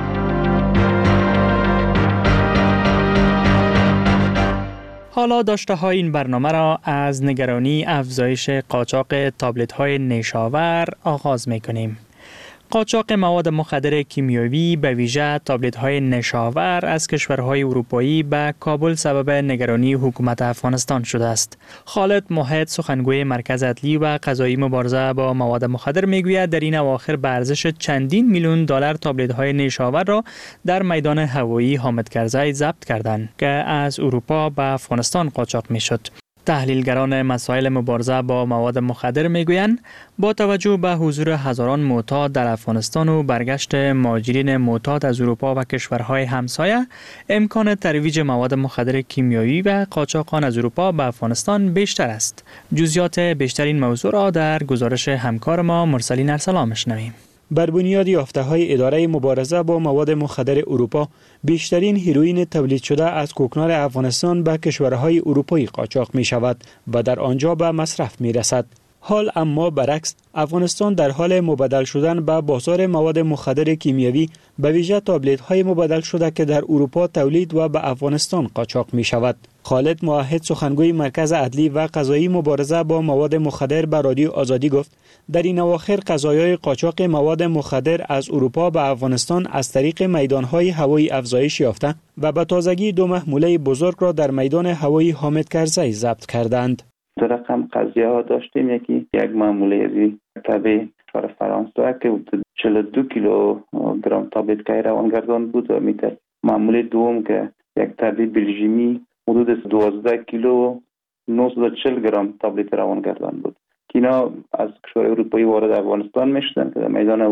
حالا داشته های این برنامه را از نگرانی افزایش قاچاق تابلت های نیشاور آغاز می کنیم. قاچاق مواد مخدر کیمیایی به ویژه تابلت های نشاور از کشورهای اروپایی به کابل سبب نگرانی حکومت افغانستان شده است. خالد موحد سخنگوی مرکز عدلی و قضایی مبارزه با مواد مخدر میگوید در این اواخر به ارزش چندین میلیون دلار تابلت های نیشاور را در میدان هوایی حامد کرزی ضبط کردند که از اروپا به افغانستان قاچاق میشد. تحلیلگران مسائل مبارزه با مواد مخدر میگویند با توجه به حضور هزاران معتاد در افغانستان و برگشت مهاجرین معتاد از اروپا و کشورهای همسایه، امکان ترویج مواد مخدر کیمیایی و قاچاقان از اروپا به افغانستان بیشتر است. جزئیات بیشتر این موضوع را در گزارش همکار ما مرسلین ارسلان میشنویم. بر بنیاد یافته‌های اداره مبارزه با مواد مخدر اروپا، بیشترین هیروئین تولید شده از کوکنار افغانستان به کشورهای اروپایی قاچاق می شود و در آنجا به مصرف می رسد. حال اما برعکس، افغانستان در حال مبادل شدن به بازار مواد مخدر کیمیایی به ویژه تابلت‌های مبادل شده که در اروپا تولید و به افغانستان قاچاق می شود. خالد موحد سخنگوی مرکز عدلی و قضایی مبارزه با مواد مخدر به رادیو آزادی گفت در این اواخر قضایای قاچاق مواد مخدر از اروپا به افغانستان از طریق میدانهای هوایی افزایش یافته و به تازگی 2 محموله بزرگ را در میدان هوایی حامد کرزی ضبط کردند. در رقم قضیه ها داشتیم یک محموله ازی تابع کشور فرانسه که 42 کیلوگرم تابلت که روانگردان بود و میتر محموله دوم که یک تابع بلژیمی حدود 12 کیلو 940 گرم تابلت روانگردان بود که اینا از کشور اروپایی وارد افغانستان میشدن که در میدان هوایی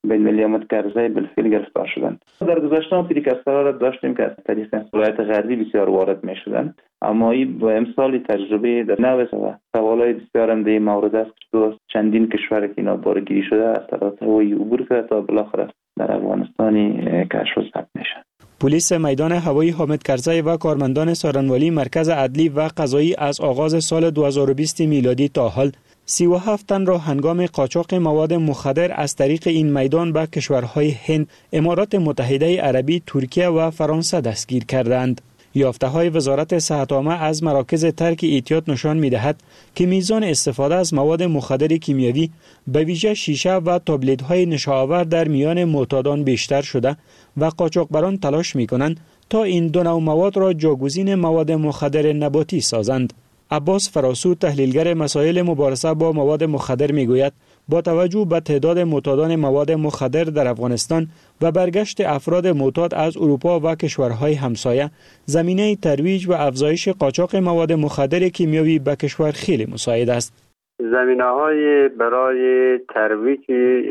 بین ملی متکرزه بالفعل گرفتار شدند. در گذشته پیکرسرا را داشتیم که از طریق ولایت غربی بسیار وارد می شدند، اما این با امسال تجربه در نو و سوالای بسیار هم در این مورد است که چندین کشور که اینا بارگیری شده از طرف هوایی عبور کرده تا بالاخره در افغانستان کشف و ضبط میشن. پلیس میدان هوایی حامد کرزی و کارمندان سارنوالی مرکز عدلی و قضایی از آغاز سال 2020 میلادی تا حال 37 تن را هنگام قاچاق مواد مخدر از طریق این میدان به کشورهای هند، امارات متحده عربی، ترکیه و فرانسه دستگیر کردند. یافته‌های وزارت صحت عامه از مراکز ترک احتیاط نشان می‌دهد که میزان استفاده از مواد مخدر کیمیایی به ویژه شیشه و تابلت‌های نشاآور در میان معتادان بیشتر شده و قاچاقبران تلاش می‌کنند تا این دو نوع مواد را جاگزین مواد مخدر نباتی سازند. عباس فراسو، تحلیلگر مسائل مبارزه با مواد مخدر میگوید با توجه به تعداد معتادان مواد مخدر در افغانستان و برگشت افراد معتاد از اروپا و کشورهای همسایه، زمینه ترویج و افزایش قاچاق مواد مخدر کیمیایی به کشور خیلی مساعد است. زمینه‌های برای ترویج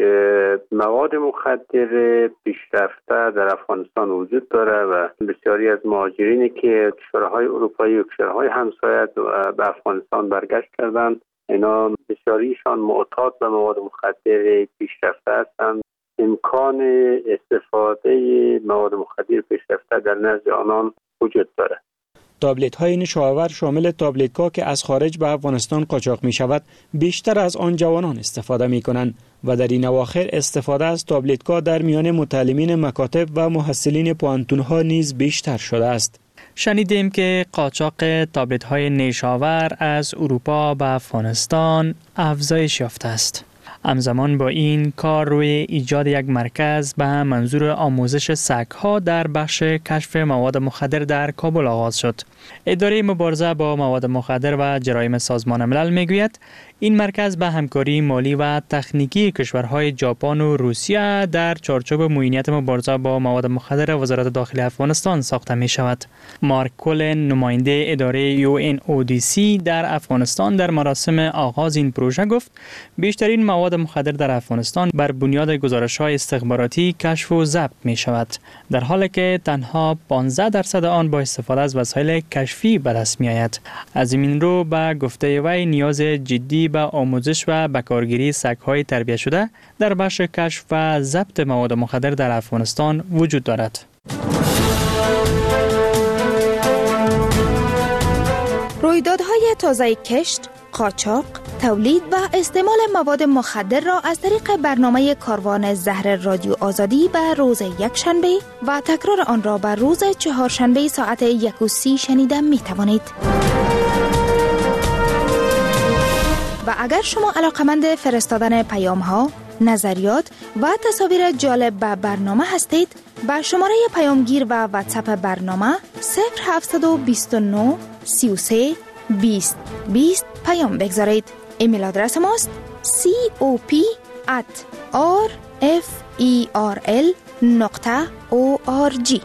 مواد مخدر پیشرفته در افغانستان وجود داره و بسیاری از مهاجرینی که کشورهای اروپایی و کشورهای همسایه به افغانستان برگشت کردند، اینا بسیاریشان معتاد به مواد مخدر پیشرفته هستند. امکان استفاده مواد مخدر پیشرفته در نزد آنان وجود داره. تابلت‌های نشاآور شامل تابلت‌ها که از خارج به افغانستان قاچاق می‌شود، بیشتر از آن جوانان استفاده می‌کنند و در این اواخر استفاده از تابلت‌ها در میان متعلمین مکاتب و محصلین پوهنتون‌ها نیز بیشتر شده است. شنیدیم که قاچاق تابلت‌های نیشاور از اروپا به افغانستان افزایش یافته است. همزمان با این کار روی ایجاد یک مرکز به منظور آموزش سگ‌ها در بخش کشف مواد مخدر در کابل آغاز شد. اداره مبارزه با مواد مخدر و جرایم سازمان ملل میگوید این مرکز به همکاری مالی و تکنیکی کشورهای ژاپن و روسیه در چارچوب معینیت مبارزه با مواد مخدر وزارت داخلی افغانستان ساخته می شود. مارک کولن، نماینده اداره UNODC در افغانستان، در مراسم آغاز این پروژه گفت بیشترین مواد مخدر در افغانستان بر بنیاد گزارش‌های استخباراتی کشف و ضبط می شود، در حالی که تنها 15% آن با استفاده از وسایل کشفی به دست می آید. از این رو به گفته وی نیاز جدی به آموزش و به کارگیری سگ‌های تربیت شده در بخش کشف و ضبط مواد مخدر در افغانستان وجود دارد. رویدادهای تازه کشت، قاچاق، تولید و استعمال مواد مخدر را از طریق برنامه کاروان زهر رادیو آزادی به روز یکشنبه و تکرار آن را به روز چهارشنبه ساعت 1:30 شنیده می توانید. و اگر شما علاقمند فرستادن پیام‌ها، نظریات و تصاویر جالب به برنامه هستید، با شماره پیامگیر و واتساپ برنامه 0729 33 20 20 پیام بگذارید. ایمیل آدرس ماست cop@rferl.org.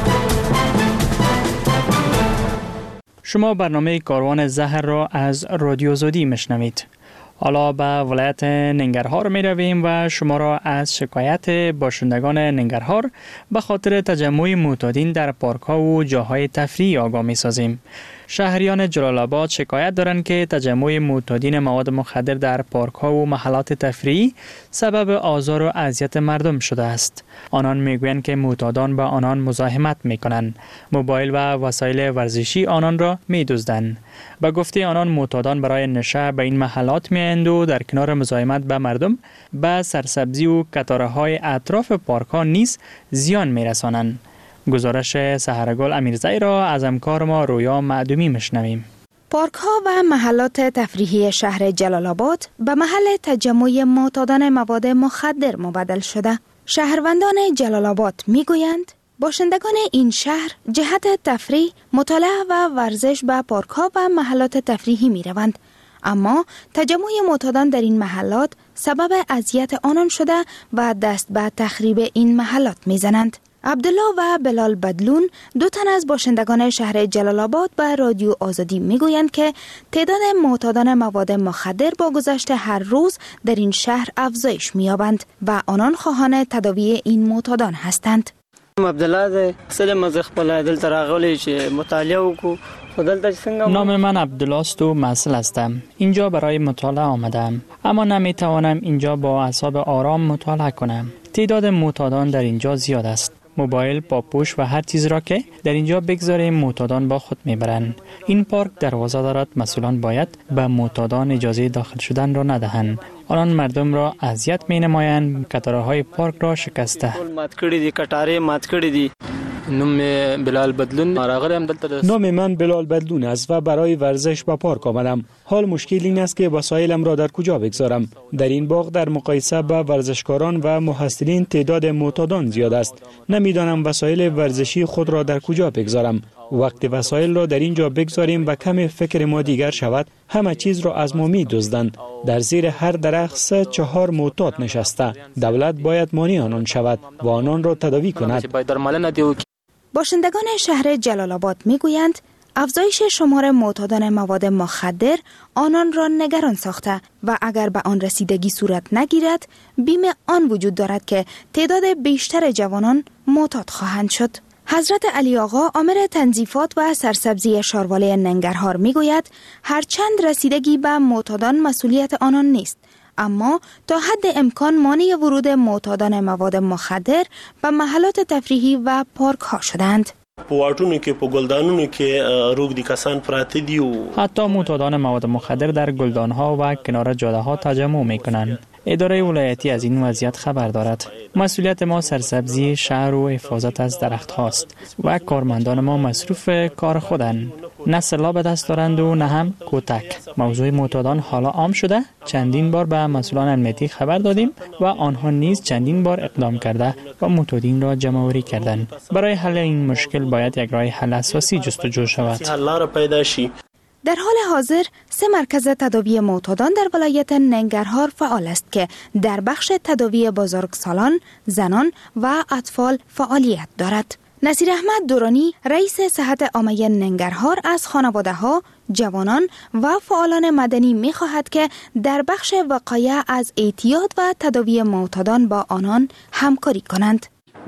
شما برنامه کاروان زهر را از رادیو آزادی میشنوید. حالا به ولایت ننگرهار می رویم و شما را از شکایت باشندگان ننگرهار به خاطر تجمع معتادین در پارک ها و جاهای تفریحی آگاه می سازیم. شهریان جلال آباد شکایت دارند که تجمع معتادین مواد مخدر در پارک ها و محلات تفریحی سبب آزار و اذیت مردم شده است. آنان میگویند که معتادان با آنان مزاحمت میکنند، موبایل و وسایل ورزشی آنان را میدزدند. به گفته آنان معتادان برای نشه به این محلات میآیند و در کنار مزاحمت به مردم به سرسبزی و کتاره های اطراف پارک ها نیز زیان میرسانند. گزارش سحرگل امیرزایی را از همکار ما رویا معدومی مشنویم. پارک ها و محلات تفریحی شهر جلال آباد به محل تجمع معتادان مواد مخدر مبدل شده. شهروندان جلال آباد می گویند باشندگان این شهر جهت تفریح، مطالعه و ورزش به پارک ها و محلات تفریحی می روند، اما تجمع معتادان در این محلات سبب اذیت آنان شده و دست به تخریب این محلات می زنند. عبدالله و بلال بدلون 2 تن از باشندگان شهر جلال آباد به رادیو آزادی میگویند که تعداد معتادان مواد مخدر با گذشت هر روز در این شهر افزایش می‌یابند و آنان خواهان تداوی این معتادان هستند. عبدالله سلام از خپل دل تراغلی چې مطالعه وکړو. نام من عبدالله است و مسئول هستم. اینجا برای مطالعه آمدم، اما نمیتوانم اینجا با اعصاب آرام مطالعه کنم. تعداد معتادان در اینجا زیاد است. موبایل، پاپوش و هر چیز را که در اینجا بگذاریم معتادان با خود میبرند. این پارک دروازه دارد. مسئولان باید به معتادان اجازه داخل شدن را ندهند. آنان مردم را اذیت مینمایند. کتارهای پارک را شکسته. نام من بلال بدلون است و برای ورزش به پارک آمدم. حال مشکل این است که وسایلم را در کجا بگذارم. در این باغ در مقایسه با ورزشکاران و محصلین تعداد معتادان زیاد است. نمیدانم وسایل ورزشی خود را در کجا بگذارم. وقتی وسایل را در اینجا بگذاریم و کم فکر ما دیگر شود، همه چیز را از ما می دزدند. در زیر هر درخت 3-4 معتاد نشسته. دولت باید مانع آنان شود و آنان را تداوی کند. باشندگان شهر جلال آباد میگویند افزایش شمار معتادان مواد مخدر آنان را نگران ساخته و اگر به آن رسیدگی صورت نگیرد بیم آن وجود دارد که تعداد بیشتر جوانان معتاد خواهند شد. حضرت علی آقا آمر تنظیفات و سرسبزی شارواله ننگرهار میگوید هرچند رسیدگی به معتادان مسئولیت آنان نیست، اما تا حد امکان مانع ورود معتادان مواد مخدر به محلات تفریحی و پارک ها شدند. حتی معتادان مواد مخدر در گلدان ها و کنار جاده ها تجمع می کنند. اداره ولایتی از این وضعیت خبر دارد. مسئولیت ما سرسبزی شهر و حفاظت از درخت هاست و کارمندان ما مصروف کار خودند. نه سلاح به دست دارند و نه هم کتک. موضوع معتادان حالا عام شده. چندین بار به مسئولان امنیتی خبر دادیم و آنها نیز چندین بار اقدام کرده و معتادین را جمع آوری کردند. برای حل این مشکل باید یک راه حل اساسی جستجو شود. در حال حاضر 3 مرکز تداوی معتادان در ولایت ننگرهار فعال است که در بخش تداوی بزرگسالان، زنان و اطفال فعالیت دارد. نصیر احمد دورانی رئیس صحت عامه ننگرهار از خانواده ها، جوانان و فعالان مدنی می خواهد که در بخش وقایع از اعتیاد و تداوی معتادان با آنان همکاری کنند.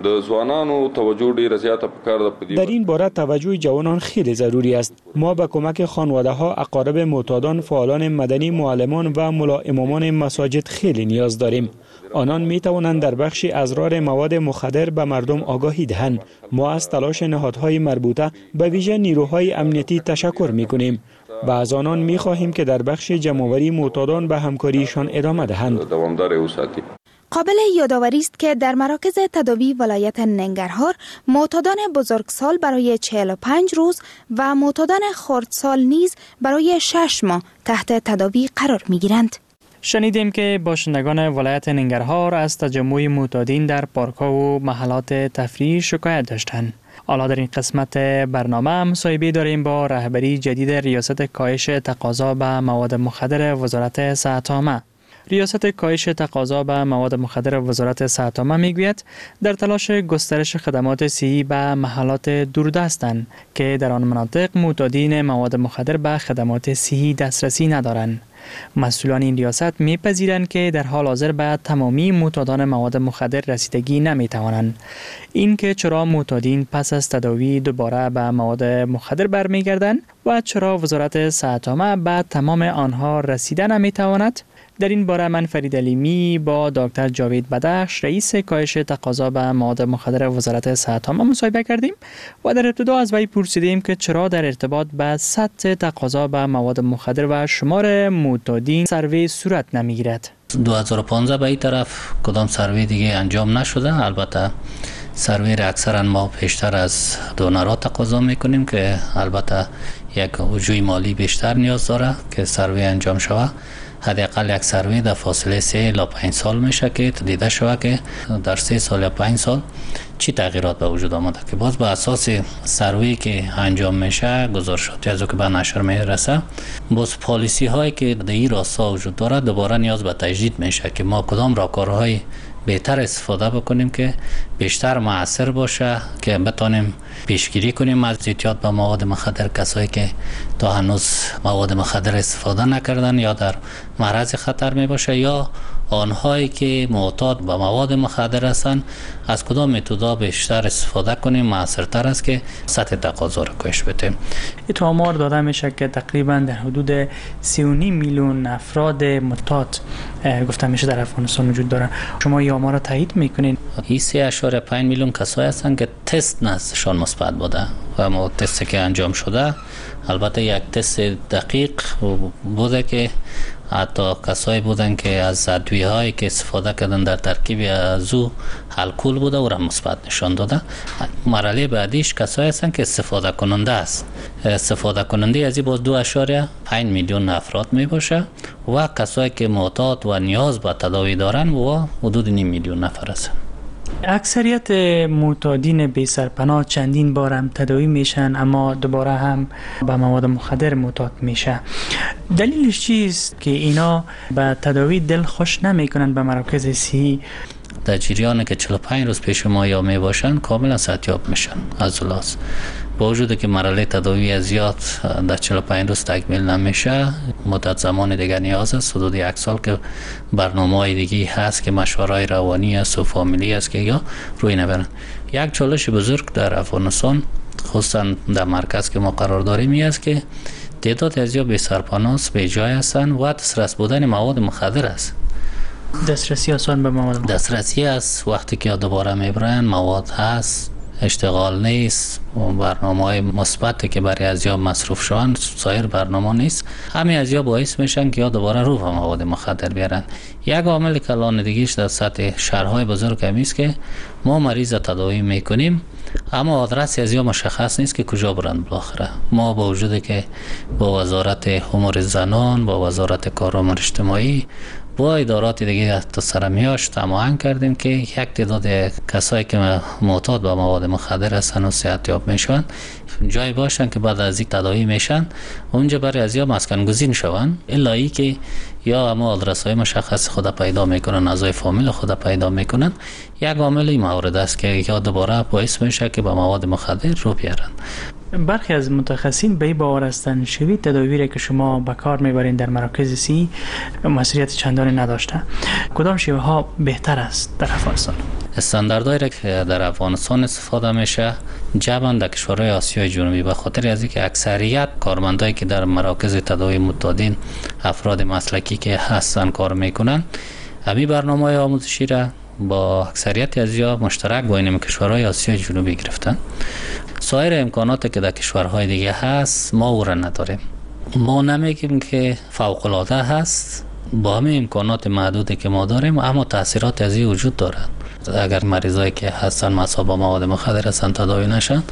در این باره توجه جوانان خیلی ضروری است. ما به کمک خانواده ها، اقارب معتادان، فعالان مدنی، معلمان و امامان مساجد خیلی نیاز داریم. آنان می توانند در بخش اضرار مواد مخدر به مردم آگاهی دهند. ما از تلاش نهادهای مربوطه به ویژه نیروهای امنیتی تشکر می کنیم و از آنان می خواهیم که در بخش جمع‌آوری معتادان به همکاریشان ادامه دهند. قابل یادآوری است که در مراکز تداوی ولایت ننگرهار معتادان بزرگسال برای 45 روز و معتادان خردسال نیز برای 6 ماه تحت تداوی قرار می‌گیرند. شنیدیم که باشندگان ولایت ننگرهار از تجمع معتادین در پارک‌ها و محلات تفریحی شکایت داشتند. حالا در این قسمت برنامه مصاحبه داریم با رهبری جدید ریاست کاهش تقاضا به مواد مخدر وزارت صحت عامه. ریاست کاهش تقاضا به مواد مخدر وزارت صحت عامه میگوید در تلاش گسترش خدمات صحی به محلات دوردستند که در آن مناطق معتادین مواد مخدر به خدمات صحی دسترسی ندارند. مسئولان این ریاست میپذیرند که در حال حاضر به تمامی معتادان مواد مخدر رسیدگی نمیتوانند. این که چرا معتادین پس از تداوی دوباره به مواد مخدر برمیگردند و چرا وزارت صحت عامه به تمام آنها رسیدن نمیتواند، در این باره من فرید علیمی با دکتر جاوید بدخش رئیس کاهش تقاضا به مواد مخدر وزارت صحت عامه مصاحبه کردیم و در ابتدا از وی پرسیدیم که چرا در ارتباط به سطح تقاضا به مواد مخدر و شمار معتادین سروی صورت نمیگیرد. 2015 به این طرف کدام سروی دیگه انجام نشده. البته سروی را اکثرا ما پیشتر از دونرها تقاضا میکنیم که البته یک وجوه مالی بیشتر نیاز داره که سروی انجام شود. حداقل یک سروی در فاصله 3 تا 5 سال میشه که دیده شود که در 3 سال یا 5 سال چی تغییرات به وجود آمده که باز به اساس سروی که انجام میشه گزارشاتی از که به نشر میرسه، باز پالیسی هایی که در این راستا وجود داره دوباره نیاز به تجدید میشه که ما کدام راهکارهای بهتر استفاده بکنیم که بیشتر مؤثر باشه که بتونیم پیشگیری کنیم از اعتیاد به مواد مخدر. کسایی که تا هنوز مواد مخدر استفاده نکردن یا در معرض خطر می باشه یا آنهایی که معتاد به مواد مخدر هستند، از کدام متدا بیشتر استفاده کنیم مؤثرتر است که سطح تقاضا را کاهش بدیم. تو آمار داده میشه که تقریبا در حدود 3.5 میلیون افراد معتاد گفته میشه در افغانستان وجود داره. شما این آمار را تایید میکنین؟ این 3.5 میلیون کسایی هستند که تست نزدشان مثبت بوده و ما تستی که انجام شده البته یک تست دقیق بوده که حتی کسایی بودن که از ادویه هایی که استفاده کردن در ترکیب از او الکل بوده و را مثبت نشان داده. مرحله بعدیش کسایی هستن که استفاده کننده است. استفاده کننده از این باز 2.5 میلیون افراد می باشه و کسایی که معتاد و نیاز به تداوی دارن و حدود 9 میلیون نفر هستن. اکثریت معتادین بی سرپناه چندین بار هم تداوی میشن اما دوباره هم به مواد مخدر معتاد میشه. دلیلش چیست که اینا به تداوی دل خوش نمیکنن به مراکز صحی؟ در جریان که 45 روز پیش ما یا می باشن کاملا صحتیاب میشن از لاس. با وجود که مرحله تداوی زیاد در 45 روز تکمیل نمیشه، مدت زمان دیگه نیاز است، حدود 1 سال که برنامه‌های دیگه هست که مشوره‌های روانی است و فامیلی است که یا روی نبرن. یک چالش بزرگ در افغانستان خصوصا در مرکز که ما قرار داریم این است که تعداد از یا بی سرپناه به جای هستن و دسترس بودن مواد مخدر است. دسترسی آسان به مواد دسترسی است. وقتی که دوباره میبرن مواد هست، اشتغال نیست، برنامه‌های مثبتی که برای ازیا مصروف شوند سایر برنامه نیست. همین ازیا باعث میشن که یا دوباره رو به مواد مخدر بیارن. یک عامل کلان دیگه‌اش در سطح شهرهای بزرگ است که ما مریض تداوی میکنیم اما آدرس ازیا مشخص نیست که کجا برند. بالاخره ما با وجودی که با وزارت امور زنان، با وزارت کار و امور اجتماعی، با ادارات دیگه تا سرمیاش تماهنگ کردیم که یک تعداد کسایی که معتاد به مواد مخدر هستن و صحتیاب میشن جایی باشن که بعد از این تداوی میشن اونجا برای ازیا مسکن گزین شون، الا ای که یا اما آدرس های مشخص خود پیدا میکنن، اعضای فامیل خود پیدا میکنن. یک عامل این مورد است که یا دوباره باعث میشه که به مواد مخدر رو بیارن. برخی از متخصصین به این باور هستند شوید تداوی را که شما به کار میبرین در مراکز صحی مسئولیت چندانی نداشته. کدام شیوه ها بهتر است در افغانستان؟ استانداردهایی را که در افغانستان استفاده میشه جمعاً در کشورهای آسیای جنوبی به خاطر از اینکه اکثریت کارمندایی که در مراکز تداوی معتادین افراد مسلکی که هستن کار میکنن، همین برنامه‌های آموزشی را با اکثریت ازیا مشترک با این کشورهای آسیای جنوبی گرفتن. سایر امکاناتی که در کشورهای دیگه هست ما او را نداریم. ما نمیگیم که فوق العاده هست، با همه امکانات محدودی که ما داریم اما تاثیرات از این وجود دارد. اگر مریضایی که هستن مصاب با مواد مخدر هستن تداوی نشن،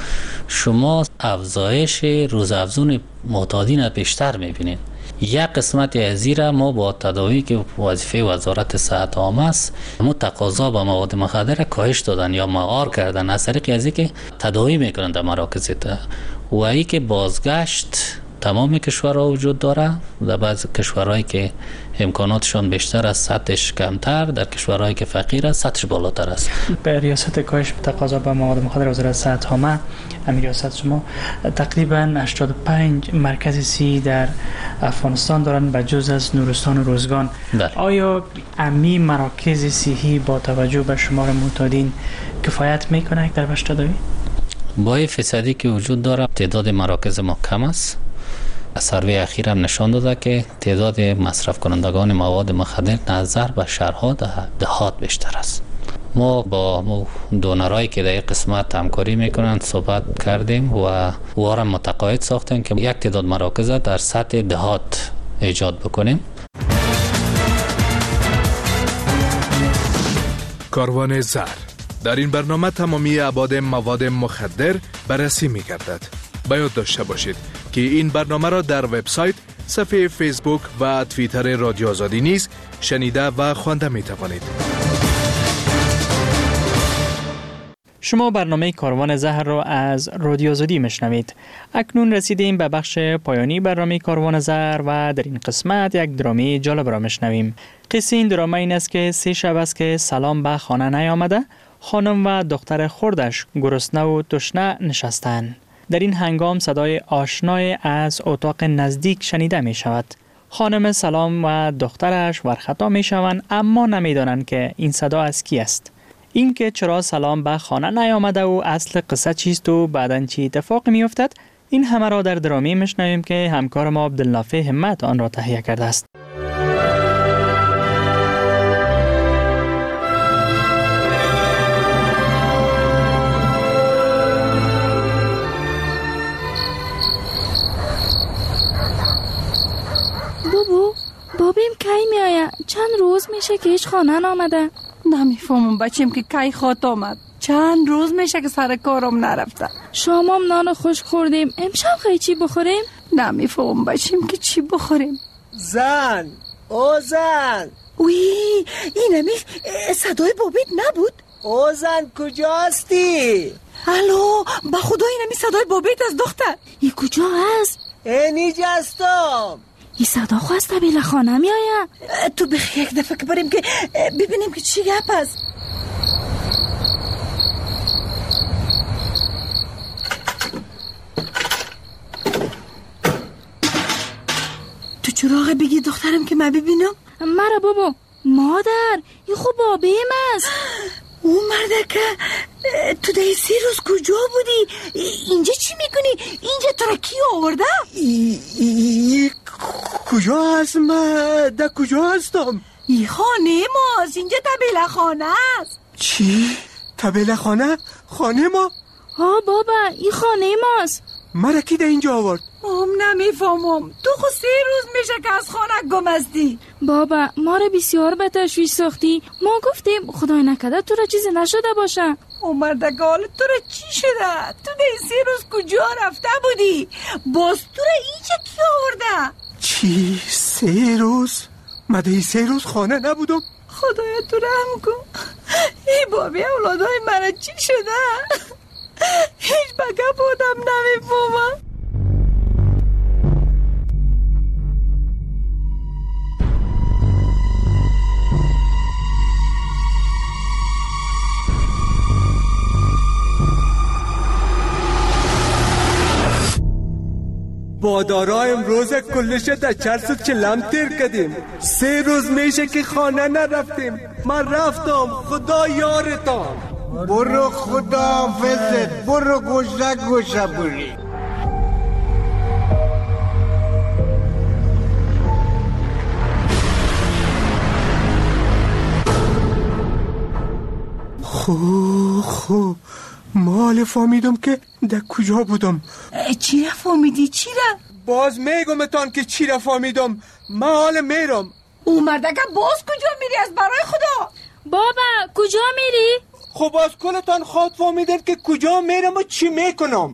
شما افزایش روزافزون معتادین بیشتر میبینید. یک قسمت از این را ما با تداوی که وظیفه وزارت صحت عامه است، ما تقاضا به مواد مخدر کاهش دادن یا مهار کردن از طریق از اینکه تداوی میکنند در مراکز و ای که بازگشت تمام کشورها وجود داره. در بعض کشورهایی که امکاناتشان بیشتر است سطحش کمتر، در کشورهایی که فقیر است سطحش بالاتر است. به ریاست کاهش تقاضا به مواد مخدر وزارت صحت عامه، امیر ریاست شما تقریبا 85 مرکز صحی در افغانستان دارن به جز از نورستان و روزگان. آیا امی مراکز صحی با توجه به شمار معتادین کفایت میکنه در بخش تداوی؟ با فیصدی که وجود داره تعداد مراکز ما کم است. سروی اخیر هم نشان داده که تعداد مصرف کنندگان مواد مخدر نظر به شهرها دهات بیشتر است. ما با دونرایی که در این قسمت همکاری میکنن صحبت کردیم و وارم متقاعد ساختیم که یک تعداد مراکز در سطح دهات ایجاد بکنیم. کاروان زهر در این برنامه تمامی ابعاد مواد مخدر بررسی می‌گردد. باید داشته باشید که این برنامه را در وبسایت، صفحه فیسبوک و توییتر رادیو آزادی نیز شنیده و خوانده می‌توانید. شما برنامه کاروان زهر را از رادیو آزادی میشنوید. اکنون رسیدیم به بخش پایانی برنامه کاروان زهر و در این قسمت یک درامه جالب را میشنویم. قصه این درامه این است که 3 شب است که سلام به خانه نیامده. خانم و دختر خردش گرسنه و تشنه نشستند. در این هنگام صدای آشنای از اتاق نزدیک شنیده می شود. خانم سلام و دخترش ورخطا می شوند اما نمی دانند که این صدا از کی است. این که چرا سلام به خانه نیامده و اصل قصه چیست و بعداً چی اتفاق می افتد، این همه را در درامی میشنویم که همکار ما عبدالنافع همت آن را تهیه کرده است. بابیم کی میآید؟ چند روز میشه که هیچ خانه نامده. نمیفهمم بچیم که کی خواهد آمد. چند روز میشه که سر کارم نرفته. شامم نان خوش خوردیم. امشب خیلی چی بخوریم؟ نمیفهمم بچیم که چی بخوریم. زن، او زن. اوی اینمی صدای بابیت نبود؟ او زن کجاستی؟ الو با خدا اینمی صدای بابیت از دختر. ای کجا هست؟ اینجا هستم. این صدا خواسته بیل خانه می آید. تو بخی یک دفعه که بریم که ببینیم که چی گپ است. تو چراغ بگی دخترم که من ببینم. مرا بابا. مادر این خوب بابیم است. او مرده که تو ده 3 روز کجا بودی؟ اینجا چی میکنی؟ اینجا تو را کی آورده؟ کجا هست؟ من در کجا هستم؟ ای خانه ماست. اینجا طبیله خانه است. چی؟ طبیله خانه؟ خانه ما؟ ها بابا این خانه ماست. مرا کی در اینجا آورد؟ نمیفهمم. تو خود 3 روز میشه که از خانه گم هستی. بابا ما را بسیار به تشویش ساختی. ما گفتیم خدای نکرده تو را چیزی نشده باشه. او مردگه حال تو را چی شده؟ تو در 3 روز کجا رفته بودی؟ باز تو را اینجا کی آورده؟ چی؟ 3 روز؟ من در 3 روز خانه نبودم. خدایا تو رحم کن. ای بابی اولادای مرا چی شده؟ هیچ بگه بودم نمیفهمم. بادارا امروز کلش در 440 تیر کردیم. 3 روز میشه که خانه نرفتیم. من رفتم. خدا یارتان. برو خدا حافظت. برو گوشه بری. خوب مال فهمیدم که در کجا بودم. چی را فهمیدی؟ چی را؟ باز میگمتان که چی را فهمیدم. من حال میرم. او مردگه باز کجا میری از برای خدا؟ بابا کجا میری؟ خب باز کلتان خود فهمیدن که کجا میرم و چی میکنم.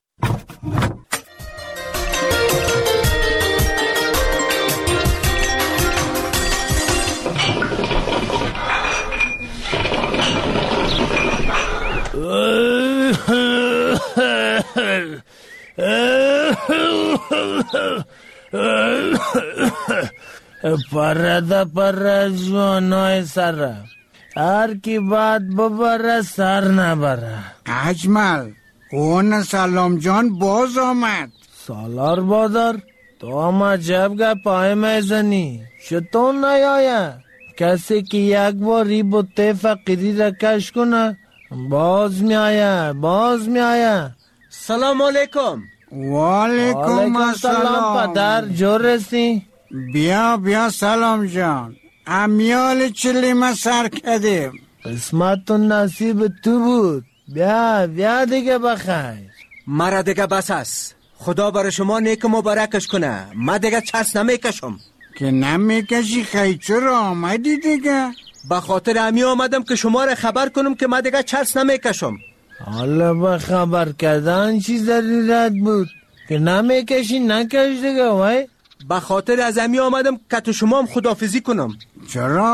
پر جوانای سر هر کی باد ببره سر نبره. اجمل اون سلام جان باز آمد. سالار بادر تو هم عجب گپای میزنی. چطور نیایه؟ کسی که یک باری بوته فقیری را کش کنه باز میایه. سلام علیکم. وعلیکم السلام. پدر جور رسی؟ بیا سلام جان. امیال چلیم سر کردیم. قسمت تو نصیب تو بود. بیا دیگه بخیر. مرا دیگه بس است. خدا برای شما نیک مبارکش کنه. من دیگه چرس نمیکشم. که نمیکشی خیلی چرا آمدی دیگه؟ به خاطر امی آمدم که شما را خبر کنم که من دیگه چرس نمیکشم. حالا به خبر کردن چی ضرورت بود که نمیکشی نکش دیگه وای. به خاطر از امی آمدم که تو شما هم خداحافظی کنم. چرا؟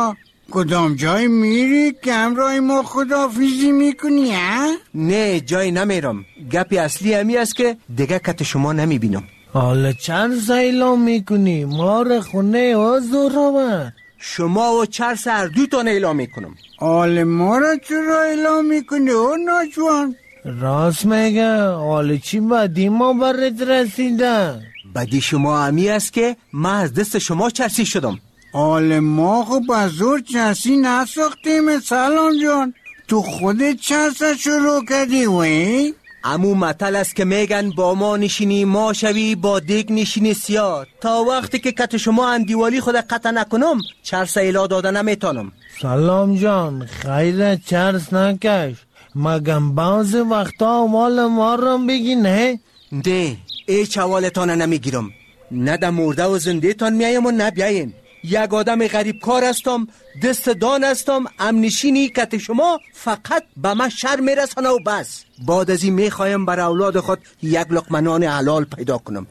کدام جای میری که همراه ما خداحافظی میکنی ها؟ نه جای نمیرم. گپی اصلی همی است که دیگه کت شما نمیبینم. حالا چند اعلام میکنی؟ ما را خونه حضور آورد. شما و چرس هر دو تان اعلام میکنم. حال ما را چرا اعلام میکنی او ناجوان؟ راست میگه. حال چی بدی ما برات رسیده؟ بدی شما همی است که من از دست شما چرسی شدم. حال ما خب از زور چرسی نساختیم سلام جان. تو خودت چرس شروع کردی وی؟ امو مطل است که میگن با ما نشینی ما شوی با دیگ نشینی سیاه. تا وقتی که کت شما اندیوالی خود قطع نکنم چرس ایلا داده نمیتانم. سلام جان خیر چرس نکش. مگم بعض وقتا مال ما رو بگی نه؟ ده ایچ حوالتان نمیگیرم. نه در مرده و زنده تان میایم و نه بیایم. یک آدم غریب کار هستم، دست دان هستم. امنشینی کت شما فقط به من شر میرسانه و بس. بعد از این میخوایم بر اولاد خود یک لقمه نان حلال پیدا کنم.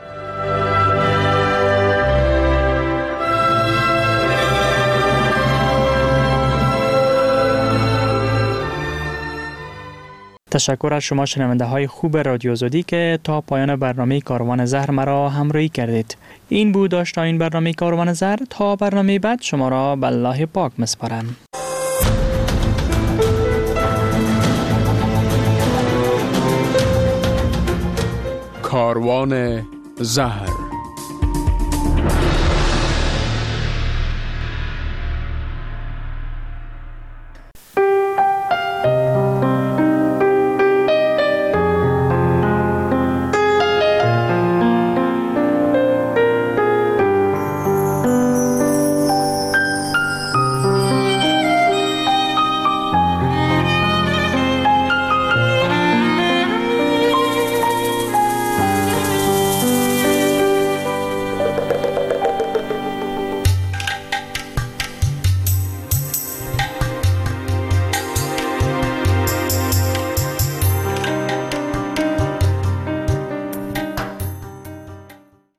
تشکر از شما شنونده های خوب رادیو آزادی که تا پایان برنامه کاروان زهر مرا همراهی کردید. این بود داشتین برنامه کاروان زهر. تا برنامه بعد شما را به الله پاک مسپارم. کاروان زهر